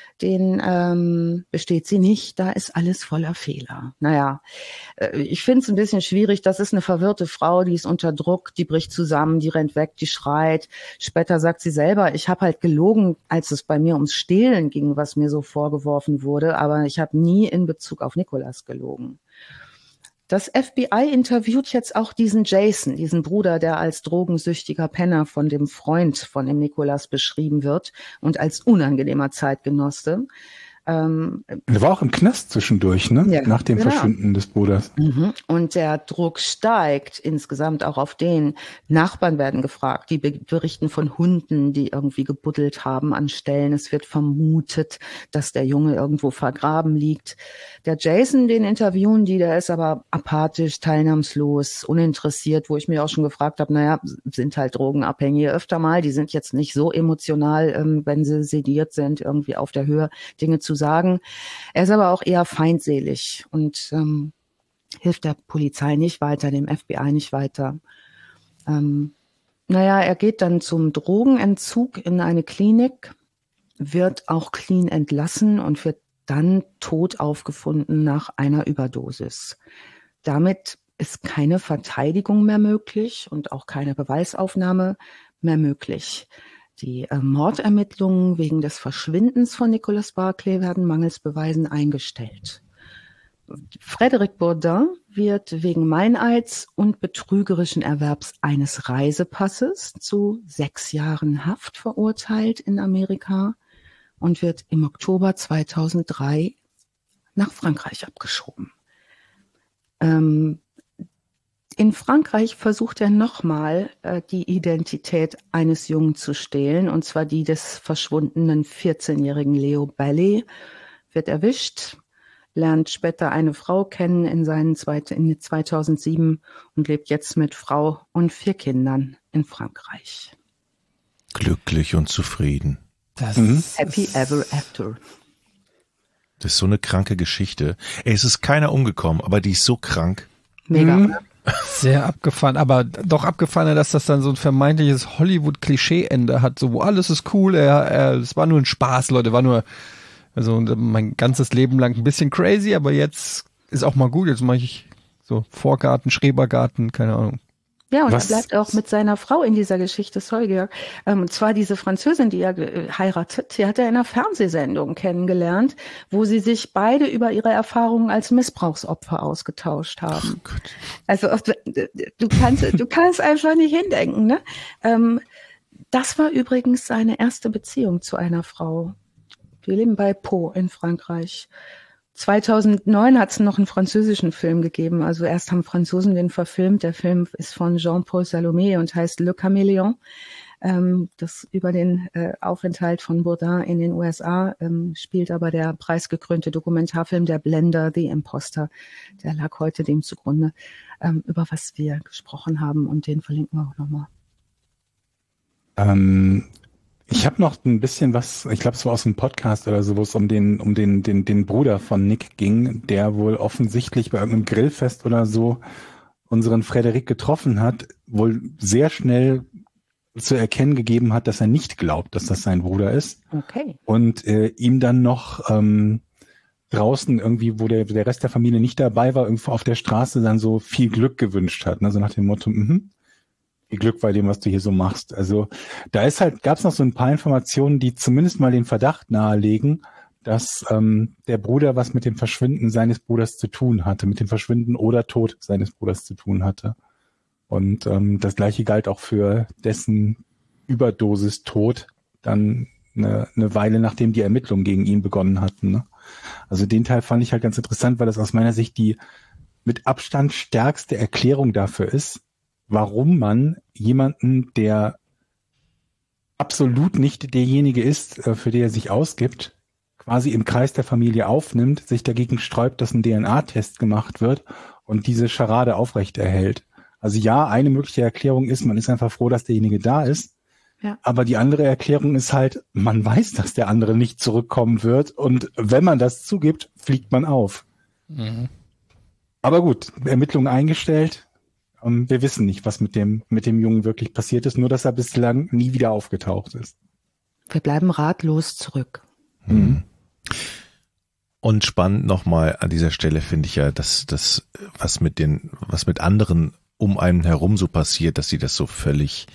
den besteht sie nicht. Da ist alles voller Fehler. Naja, ich finde es ein bisschen schwierig. Das ist eine verwirrte Frau, die ist unter Druck, die bricht zusammen, die rennt weg, die schreit. Später sagt sie selber, ich habe halt gelogen, als es bei mir ums Stehlen ging, was mir so vorgeworfen wurde, aber ich habe nie in Bezug auf Nicolas gelogen. Das FBI interviewt jetzt auch diesen Jason, diesen Bruder, der als drogensüchtiger Penner von dem Freund von dem Nicolas beschrieben wird und als unangenehmer Zeitgenosse. Er war auch im Knast zwischendurch, ne? Ja, nach dem genau. Verschwinden des Bruders. Und der Druck steigt insgesamt auch auf den. Nachbarn werden gefragt, die berichten von Hunden, die irgendwie gebuddelt haben an Stellen. Es wird vermutet, dass der Junge irgendwo vergraben liegt. Der Jason, den interviewen die, der ist aber apathisch, teilnahmslos, uninteressiert, wo ich mir auch schon gefragt habe, naja, sind halt Drogenabhängige öfter mal, die sind jetzt nicht so emotional, wenn sie sediert sind, irgendwie auf der Höhe Dinge zu sagen. Er ist aber auch eher feindselig und hilft der Polizei nicht weiter, dem FBI nicht weiter. Naja, er geht dann zum Drogenentzug in eine Klinik, wird auch clean entlassen und wird dann tot aufgefunden nach einer Überdosis. Damit ist keine Verteidigung mehr möglich und auch keine Beweisaufnahme mehr möglich. Die Mordermittlungen wegen des Verschwindens von Nicolas Barclay werden mangels Beweisen eingestellt. Frédéric Bourdin wird wegen Meineids und betrügerischen Erwerbs eines Reisepasses zu 6 Jahren Haft verurteilt in Amerika und wird im Oktober 2003 nach Frankreich abgeschoben. In Frankreich versucht er nochmal, die Identität eines Jungen zu stehlen, und zwar die des verschwundenen 14-jährigen Leo Ballet, wird erwischt, lernt später eine Frau kennen in 2007 und lebt jetzt mit Frau und 4 Kindern in Frankreich. Glücklich und zufrieden. Happy ever after. Das ist so eine kranke Geschichte. Ey, es ist keiner umgekommen, aber die ist so krank. Mega. Sehr abgefahren, aber doch abgefahrener, dass das dann so ein vermeintliches Hollywood-Klischee-Ende hat, so wo alles ist cool, es war nur ein Spaß, Leute, war nur, also mein ganzes Leben lang ein bisschen crazy, aber jetzt ist auch mal gut, jetzt mache ich so Vorgarten, Schrebergarten, keine Ahnung. Ja, und er bleibt auch mit seiner Frau in dieser Geschichte, sorry Georg. Und zwar diese Französin, die er heiratet, die hat er in einer Fernsehsendung kennengelernt, wo sie sich beide über ihre Erfahrungen als Missbrauchsopfer ausgetauscht haben. Oh Gott. Also du kannst einfach nicht hindenken, ne? Das war übrigens seine erste Beziehung zu einer Frau. Wir leben bei Pau in Frankreich. 2009 hat es noch einen französischen Film gegeben. Also erst haben Franzosen den verfilmt. Der Film ist von Jean-Paul Salomé und heißt Le Caméléon. Das über den Aufenthalt von Bourdin in den USA spielt aber der preisgekrönte Dokumentarfilm Der Blender, The Imposter. Der lag heute dem zugrunde, über was wir gesprochen haben, und den verlinken wir auch nochmal. Ich habe noch ein bisschen was, ich glaube, es war aus einem Podcast oder so, wo es um den Bruder von Nick ging, der wohl offensichtlich bei irgendeinem Grillfest oder so unseren Frédéric getroffen hat, wohl sehr schnell zu erkennen gegeben hat, dass er nicht glaubt, dass das sein Bruder ist. Okay. Und ihm dann noch draußen irgendwie, wo der Rest der Familie nicht dabei war, irgendwo auf der Straße dann so viel Glück gewünscht hat. Also nach dem Motto, viel Glück bei dem, was du hier so machst. Also da gab es noch so ein paar Informationen, die zumindest mal den Verdacht nahelegen, dass der Bruder was mit dem Verschwinden seines Bruders zu tun hatte, mit dem Verschwinden oder Tod seines Bruders zu tun hatte. Und das Gleiche galt auch für dessen Überdosis-Tod dann eine Weile, nachdem die Ermittlungen gegen ihn begonnen hatten. Ne? Also den Teil fand ich halt ganz interessant, weil das aus meiner Sicht die mit Abstand stärkste Erklärung dafür ist, warum man jemanden, der absolut nicht derjenige ist, für den er sich ausgibt, quasi im Kreis der Familie aufnimmt, sich dagegen sträubt, dass ein DNA-Test gemacht wird und diese Scharade aufrechterhält. Also ja, eine mögliche Erklärung ist, man ist einfach froh, dass derjenige da ist. Ja. Aber die andere Erklärung ist halt, man weiß, dass der andere nicht zurückkommen wird und wenn man das zugibt, fliegt man auf. Mhm. Aber gut, Ermittlungen eingestellt. Wir wissen nicht, was mit dem Jungen wirklich passiert ist, nur dass er bislang nie wieder aufgetaucht ist. Wir bleiben ratlos zurück. Mhm. Und spannend nochmal an dieser Stelle finde ich ja, dass das, was mit anderen um einen herum so passiert, dass sie das so völlig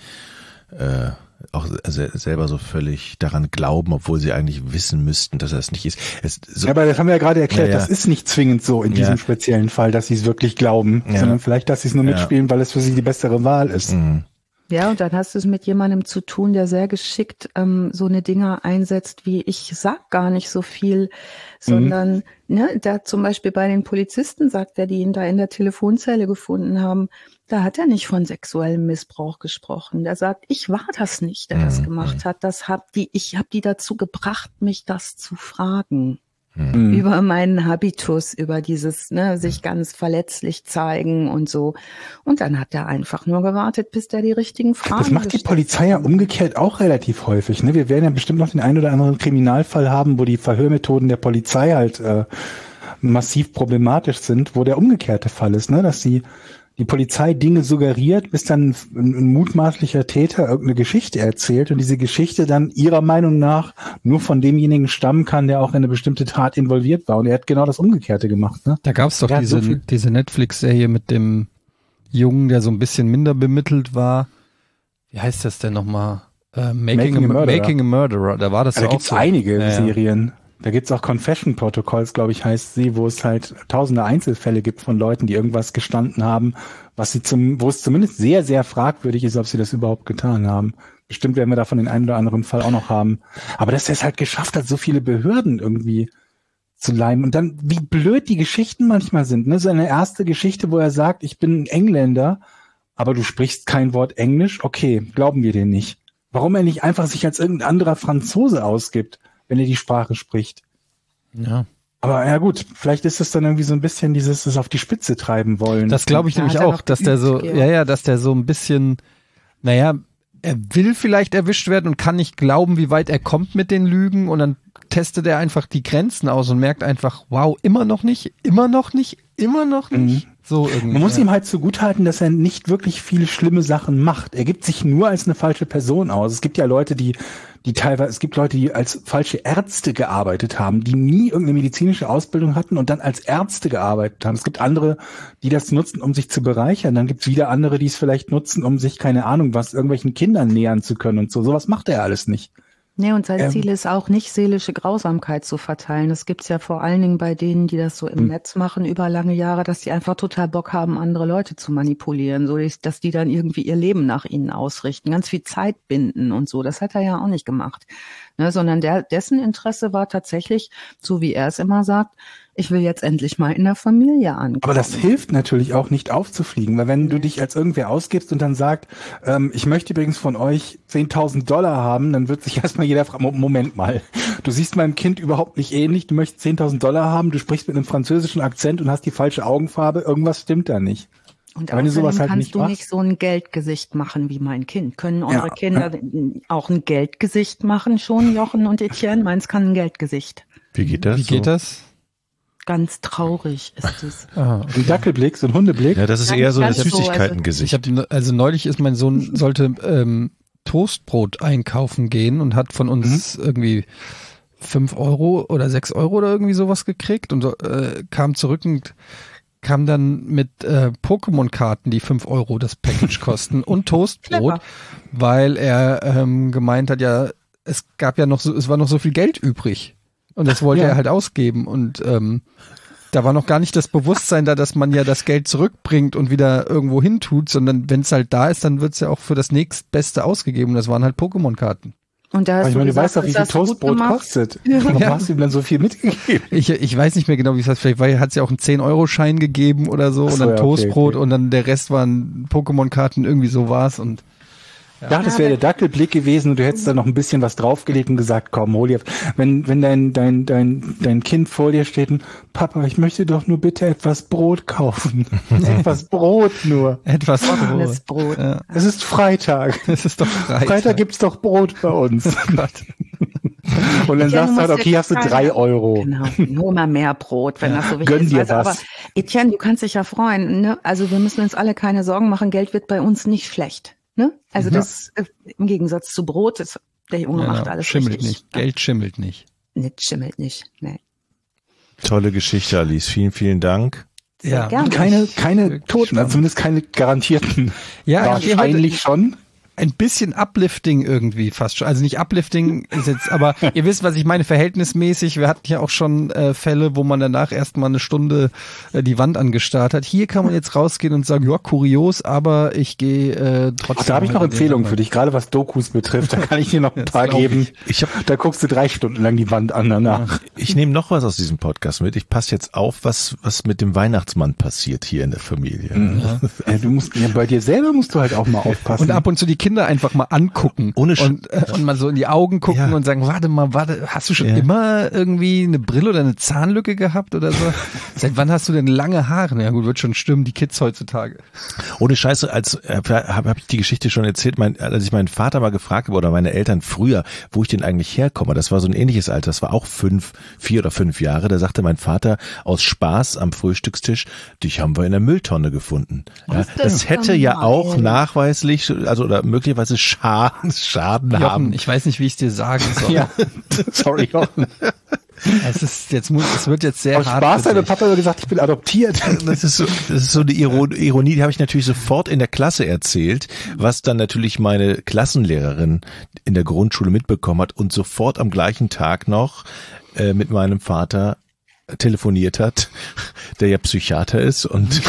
auch selber so völlig daran glauben, obwohl sie eigentlich wissen müssten, dass das nicht ist. Aber das haben wir ja gerade erklärt, das ist nicht zwingend so in diesem speziellen Fall, dass sie es wirklich glauben, sondern vielleicht, dass sie es nur mitspielen, weil es für sie die bessere Wahl ist. Mhm. Ja, und dann hast du es mit jemandem zu tun, der sehr geschickt so eine Dinger einsetzt, wie ich sag gar nicht so viel, sondern da zum Beispiel bei den Polizisten sagt er, die ihn da in der Telefonzelle gefunden haben, da hat er nicht von sexuellem Missbrauch gesprochen. Der sagt, ich war das nicht, der das gemacht hat. Ich habe die dazu gebracht, mich das zu fragen. Über meinen Habitus, über dieses, sich ganz verletzlich zeigen und so. Und dann hat er einfach nur gewartet, bis der die richtigen Fragen Das macht die Polizei ja umgekehrt auch relativ häufig. Ne? Wir werden ja bestimmt noch den einen oder anderen Kriminalfall haben, wo die Verhörmethoden der Polizei halt massiv problematisch sind, wo der umgekehrte Fall ist, ne? Dass die Polizei Dinge suggeriert, bis dann ein mutmaßlicher Täter irgendeine Geschichte erzählt und diese Geschichte dann ihrer Meinung nach nur von demjenigen stammen kann, der auch in eine bestimmte Tat involviert war. Und er hat genau das Umgekehrte gemacht. Ne? Da gab es doch diese Netflix-Serie mit dem Jungen, der so ein bisschen minder bemittelt war. Wie heißt das denn nochmal? Making a Murderer. Da war das ja auch so. Da gibt's einige Serien. Da gibt's auch Confession Protocols, glaube ich, heißt sie, wo es halt tausende Einzelfälle gibt von Leuten, die irgendwas gestanden haben, wo es zumindest sehr, sehr fragwürdig ist, ob sie das überhaupt getan haben. Bestimmt werden wir davon den einen oder anderen Fall auch noch haben. Aber dass er es halt geschafft hat, so viele Behörden irgendwie zu leimen. Und dann, wie blöd die Geschichten manchmal sind. Ne? So eine erste Geschichte, wo er sagt, ich bin ein Engländer, aber du sprichst kein Wort Englisch. Okay, glauben wir dir nicht. Warum er nicht einfach sich als irgendein anderer Franzose ausgibt, wenn er die Sprache spricht. Ja. Aber ja gut, vielleicht ist es dann irgendwie so ein bisschen dieses das auf die Spitze treiben wollen. Das glaube ich nämlich auch, dass der so, dass der so ein bisschen, er will vielleicht erwischt werden und kann nicht glauben, wie weit er kommt mit den Lügen und dann testet er einfach die Grenzen aus und merkt einfach, wow, immer noch nicht. So irgendwie. Man muss ihm halt zugutehalten, dass er nicht wirklich viele schlimme Sachen macht. Er gibt sich nur als eine falsche Person aus. Es gibt ja Leute, die als falsche Ärzte gearbeitet haben, die nie irgendeine medizinische Ausbildung hatten und dann als Ärzte gearbeitet haben. Es gibt andere, die das nutzen, um sich zu bereichern. Dann gibt es wieder andere, die es vielleicht nutzen, um sich, keine Ahnung was, irgendwelchen Kindern nähern zu können und so. Sowas macht er alles nicht. Nee, und sein Ziel ist auch nicht, seelische Grausamkeit zu verteilen. Das gibt's ja vor allen Dingen bei denen, die das so im Netz machen über lange Jahre, dass die einfach total Bock haben, andere Leute zu manipulieren, so dass die dann irgendwie ihr Leben nach ihnen ausrichten, ganz viel Zeit binden und so. Das hat er ja auch nicht gemacht, sondern dessen Interesse war tatsächlich, so wie er es immer sagt, ich will jetzt endlich mal in der Familie ankommen. Aber das hilft natürlich auch nicht aufzufliegen, weil wenn du dich als irgendwer ausgibst und dann sagt, ich möchte übrigens von euch $10.000 haben, dann wird sich erstmal jeder fragen, Moment mal, du siehst meinem Kind überhaupt nicht ähnlich, du möchtest $10.000 haben, du sprichst mit einem französischen Akzent und hast die falsche Augenfarbe, irgendwas stimmt da nicht. Und außerdem kannst du nicht so ein Geldgesicht machen wie mein Kind. Können eure Kinder auch ein Geldgesicht machen schon, Jochen und Etienne? Meins kann ein Geldgesicht. Wie geht das? Ganz traurig ist es. Ein Dackelblick, so ein Hundeblick. Ja, das ist eher so ein Süßigkeitengesicht. Also neulich ist mein Sohn, sollte Toastbrot einkaufen gehen und hat von uns irgendwie 5 Euro oder 6 Euro oder irgendwie sowas gekriegt und kam zurück und kam dann mit Pokémon-Karten, die 5 Euro das Package kosten und Toastbrot, weil er gemeint hat, es war noch so viel Geld übrig. Und das wollte er halt ausgeben und da war noch gar nicht das Bewusstsein da, dass man ja das Geld zurückbringt und wieder irgendwo hin tut, sondern wenn es halt da ist, dann wird es ja auch für das nächstbeste ausgegeben. Das waren halt Pokémon-Karten. Und da hast du weißt doch, wie viel Toastbrot kostet. Warum hast du ihm dann so viel mitgegeben? Ich weiß nicht mehr genau, wie es heißt. Vielleicht hat es ja auch einen 10-Euro-Schein gegeben oder so und dann Toastbrot und dann der Rest waren Pokémon-Karten, irgendwie so war's und Ja, das wäre der Dackelblick gewesen und du hättest da noch ein bisschen was draufgelegt und gesagt, komm, hol dir. Wenn dein Kind vor dir steht und Papa, ich möchte doch nur bitte etwas Brot kaufen. Etwas Brot nur. Etwas Brot. Ja. Es ist Freitag. Es ist doch Freitag. Freitag gibt's doch Brot bei uns. Und dann sagst du halt, okay, hast du 3 Euro. Genau, nur mal mehr Brot, wenn das so wichtig Gönn ist. dir Weißt du, was. aber Etienne, du kannst dich ja freuen. Ne? Also wir müssen uns alle keine Sorgen machen. Geld wird bei uns nicht schlecht. Ne? Also das im Gegensatz zu Brot, der Junge macht alles schimmelt richtig. nicht. Geld schimmelt nicht. Nicht schimmelt nicht. Nee. Tolle Geschichte, Alice. Vielen, vielen Dank. Sehr gerne. Keine Toten, also zumindest keine garantierten. Ja, wahrscheinlich schon. Ein bisschen Uplifting irgendwie fast schon. Also nicht Uplifting ist jetzt, aber ihr wisst, was ich meine, verhältnismäßig. Wir hatten ja auch schon Fälle, wo man danach erstmal eine Stunde die Wand angestarrt hat. Hier kann man jetzt rausgehen und sagen, ja, kurios, aber ich gehe trotzdem. Da habe ich noch Empfehlungen für dich, gerade was Dokus betrifft. Da kann ich dir noch ein paar geben. Da guckst du 3 Stunden lang die Wand an danach. Ich nehme noch was aus diesem Podcast mit. Ich passe jetzt auf, was mit dem Weihnachtsmann passiert hier in der Familie. Ja. Du musst, bei dir selber musst du halt auch mal aufpassen. Und ab und zu die Kinder einfach mal angucken und mal so in die Augen gucken und sagen, warte, hast du schon immer irgendwie eine Brille oder eine Zahnlücke gehabt oder so? Seit wann hast du denn lange Haare? Ja gut, wird schon stimmen, die Kids heutzutage. Ohne Scheiße, hab ich die Geschichte schon erzählt, als ich meinen Vater mal gefragt habe oder meine Eltern früher, wo ich denn eigentlich herkomme, das war so ein ähnliches Alter, das war auch 4 oder 5 Jahre, da sagte mein Vater aus Spaß am Frühstückstisch, dich haben wir in der Mülltonne gefunden. Ja, das hätte ja auch nachweislich, also oder möglicherweise Schaden Jochen, haben. ich weiß nicht, wie ich es dir sagen soll. Ja, sorry, Jochen. Es wird jetzt sehr aus hart. Spaß hat der Papa immer gesagt, ich bin adoptiert. Das ist so eine Ironie, die habe ich natürlich sofort in der Klasse erzählt, was dann natürlich meine Klassenlehrerin in der Grundschule mitbekommen hat und sofort am gleichen Tag noch mit meinem Vater telefoniert hat, der ja Psychiater ist und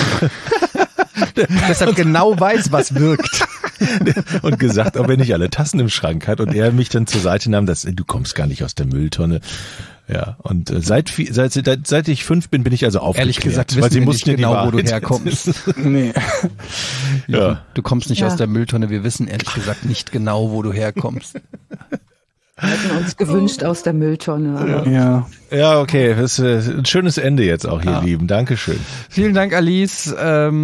deshalb genau weiß, was wirkt. Und gesagt, ob er nicht alle Tassen im Schrank hat und er mich dann zur Seite nahm, du kommst gar nicht aus der Mülltonne. Ja, und seit ich 5 bin ich also aufgeklärt. Ehrlich gesagt, weil wissen sie wir mussten nicht genau, wo du herkommst. Nee. Ja. Du kommst nicht aus der Mülltonne, wir wissen ehrlich gesagt nicht genau, wo du herkommst. Wir hätten uns gewünscht aus der Mülltonne. Aber Ja, okay. Das ist ein schönes Ende jetzt auch, ihr Lieben. Dankeschön. Vielen Dank, Alice.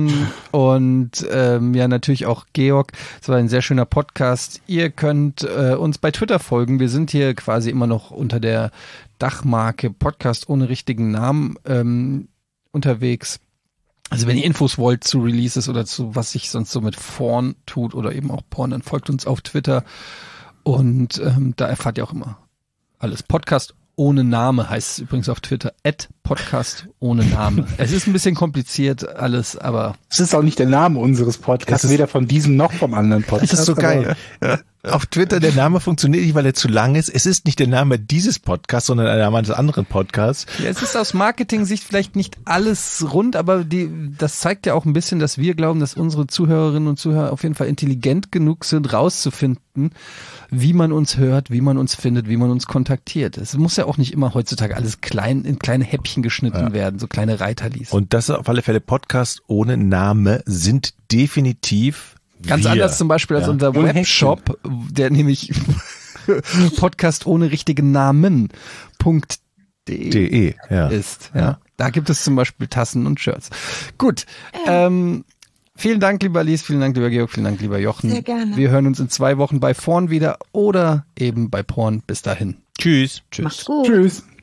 Und natürlich auch Georg. Es war ein sehr schöner Podcast. Ihr könnt uns bei Twitter folgen. Wir sind hier quasi immer noch unter der Dachmarke Podcast ohne richtigen Namen unterwegs. Also wenn ihr Infos wollt zu Releases oder zu was sich sonst so mit Porn tut oder eben auch Porn, dann folgt uns auf Twitter. Und da erfahrt ihr auch immer alles. Podcast ohne Name heißt es übrigens auf Twitter. @Podcast ohne Name. Es ist ein bisschen kompliziert alles, aber... Es ist auch nicht der Name unseres Podcasts, weder von diesem noch vom anderen Podcast. Das ist so geil. Ja. Auf Twitter, der Name funktioniert nicht, weil er zu lang ist. Es ist nicht der Name dieses Podcasts, sondern der Name eines anderen Podcasts. Ja, es ist aus Marketing-Sicht vielleicht nicht alles rund, aber das zeigt ja auch ein bisschen, dass wir glauben, dass unsere Zuhörerinnen und Zuhörer auf jeden Fall intelligent genug sind, rauszufinden, wie man uns hört, wie man uns findet, wie man uns kontaktiert. Es muss ja auch nicht immer heutzutage alles in kleine Häppchen geschnitten werden, so kleine Reiterlis. Und das auf alle Fälle Podcasts ohne Name sind definitiv ganz anders zum Beispiel als unser Webshop, der nämlich Podcast ohne richtigen Namen.de ist. Ja. Da gibt es zum Beispiel Tassen und Shirts. Gut. Vielen Dank, lieber Alice, vielen Dank, lieber Georg, vielen Dank, lieber Jochen. Sehr gerne. Wir hören uns in 2 Wochen bei Porn wieder oder eben bei Porn. Bis dahin. Tschüss. Macht's gut. Tschüss.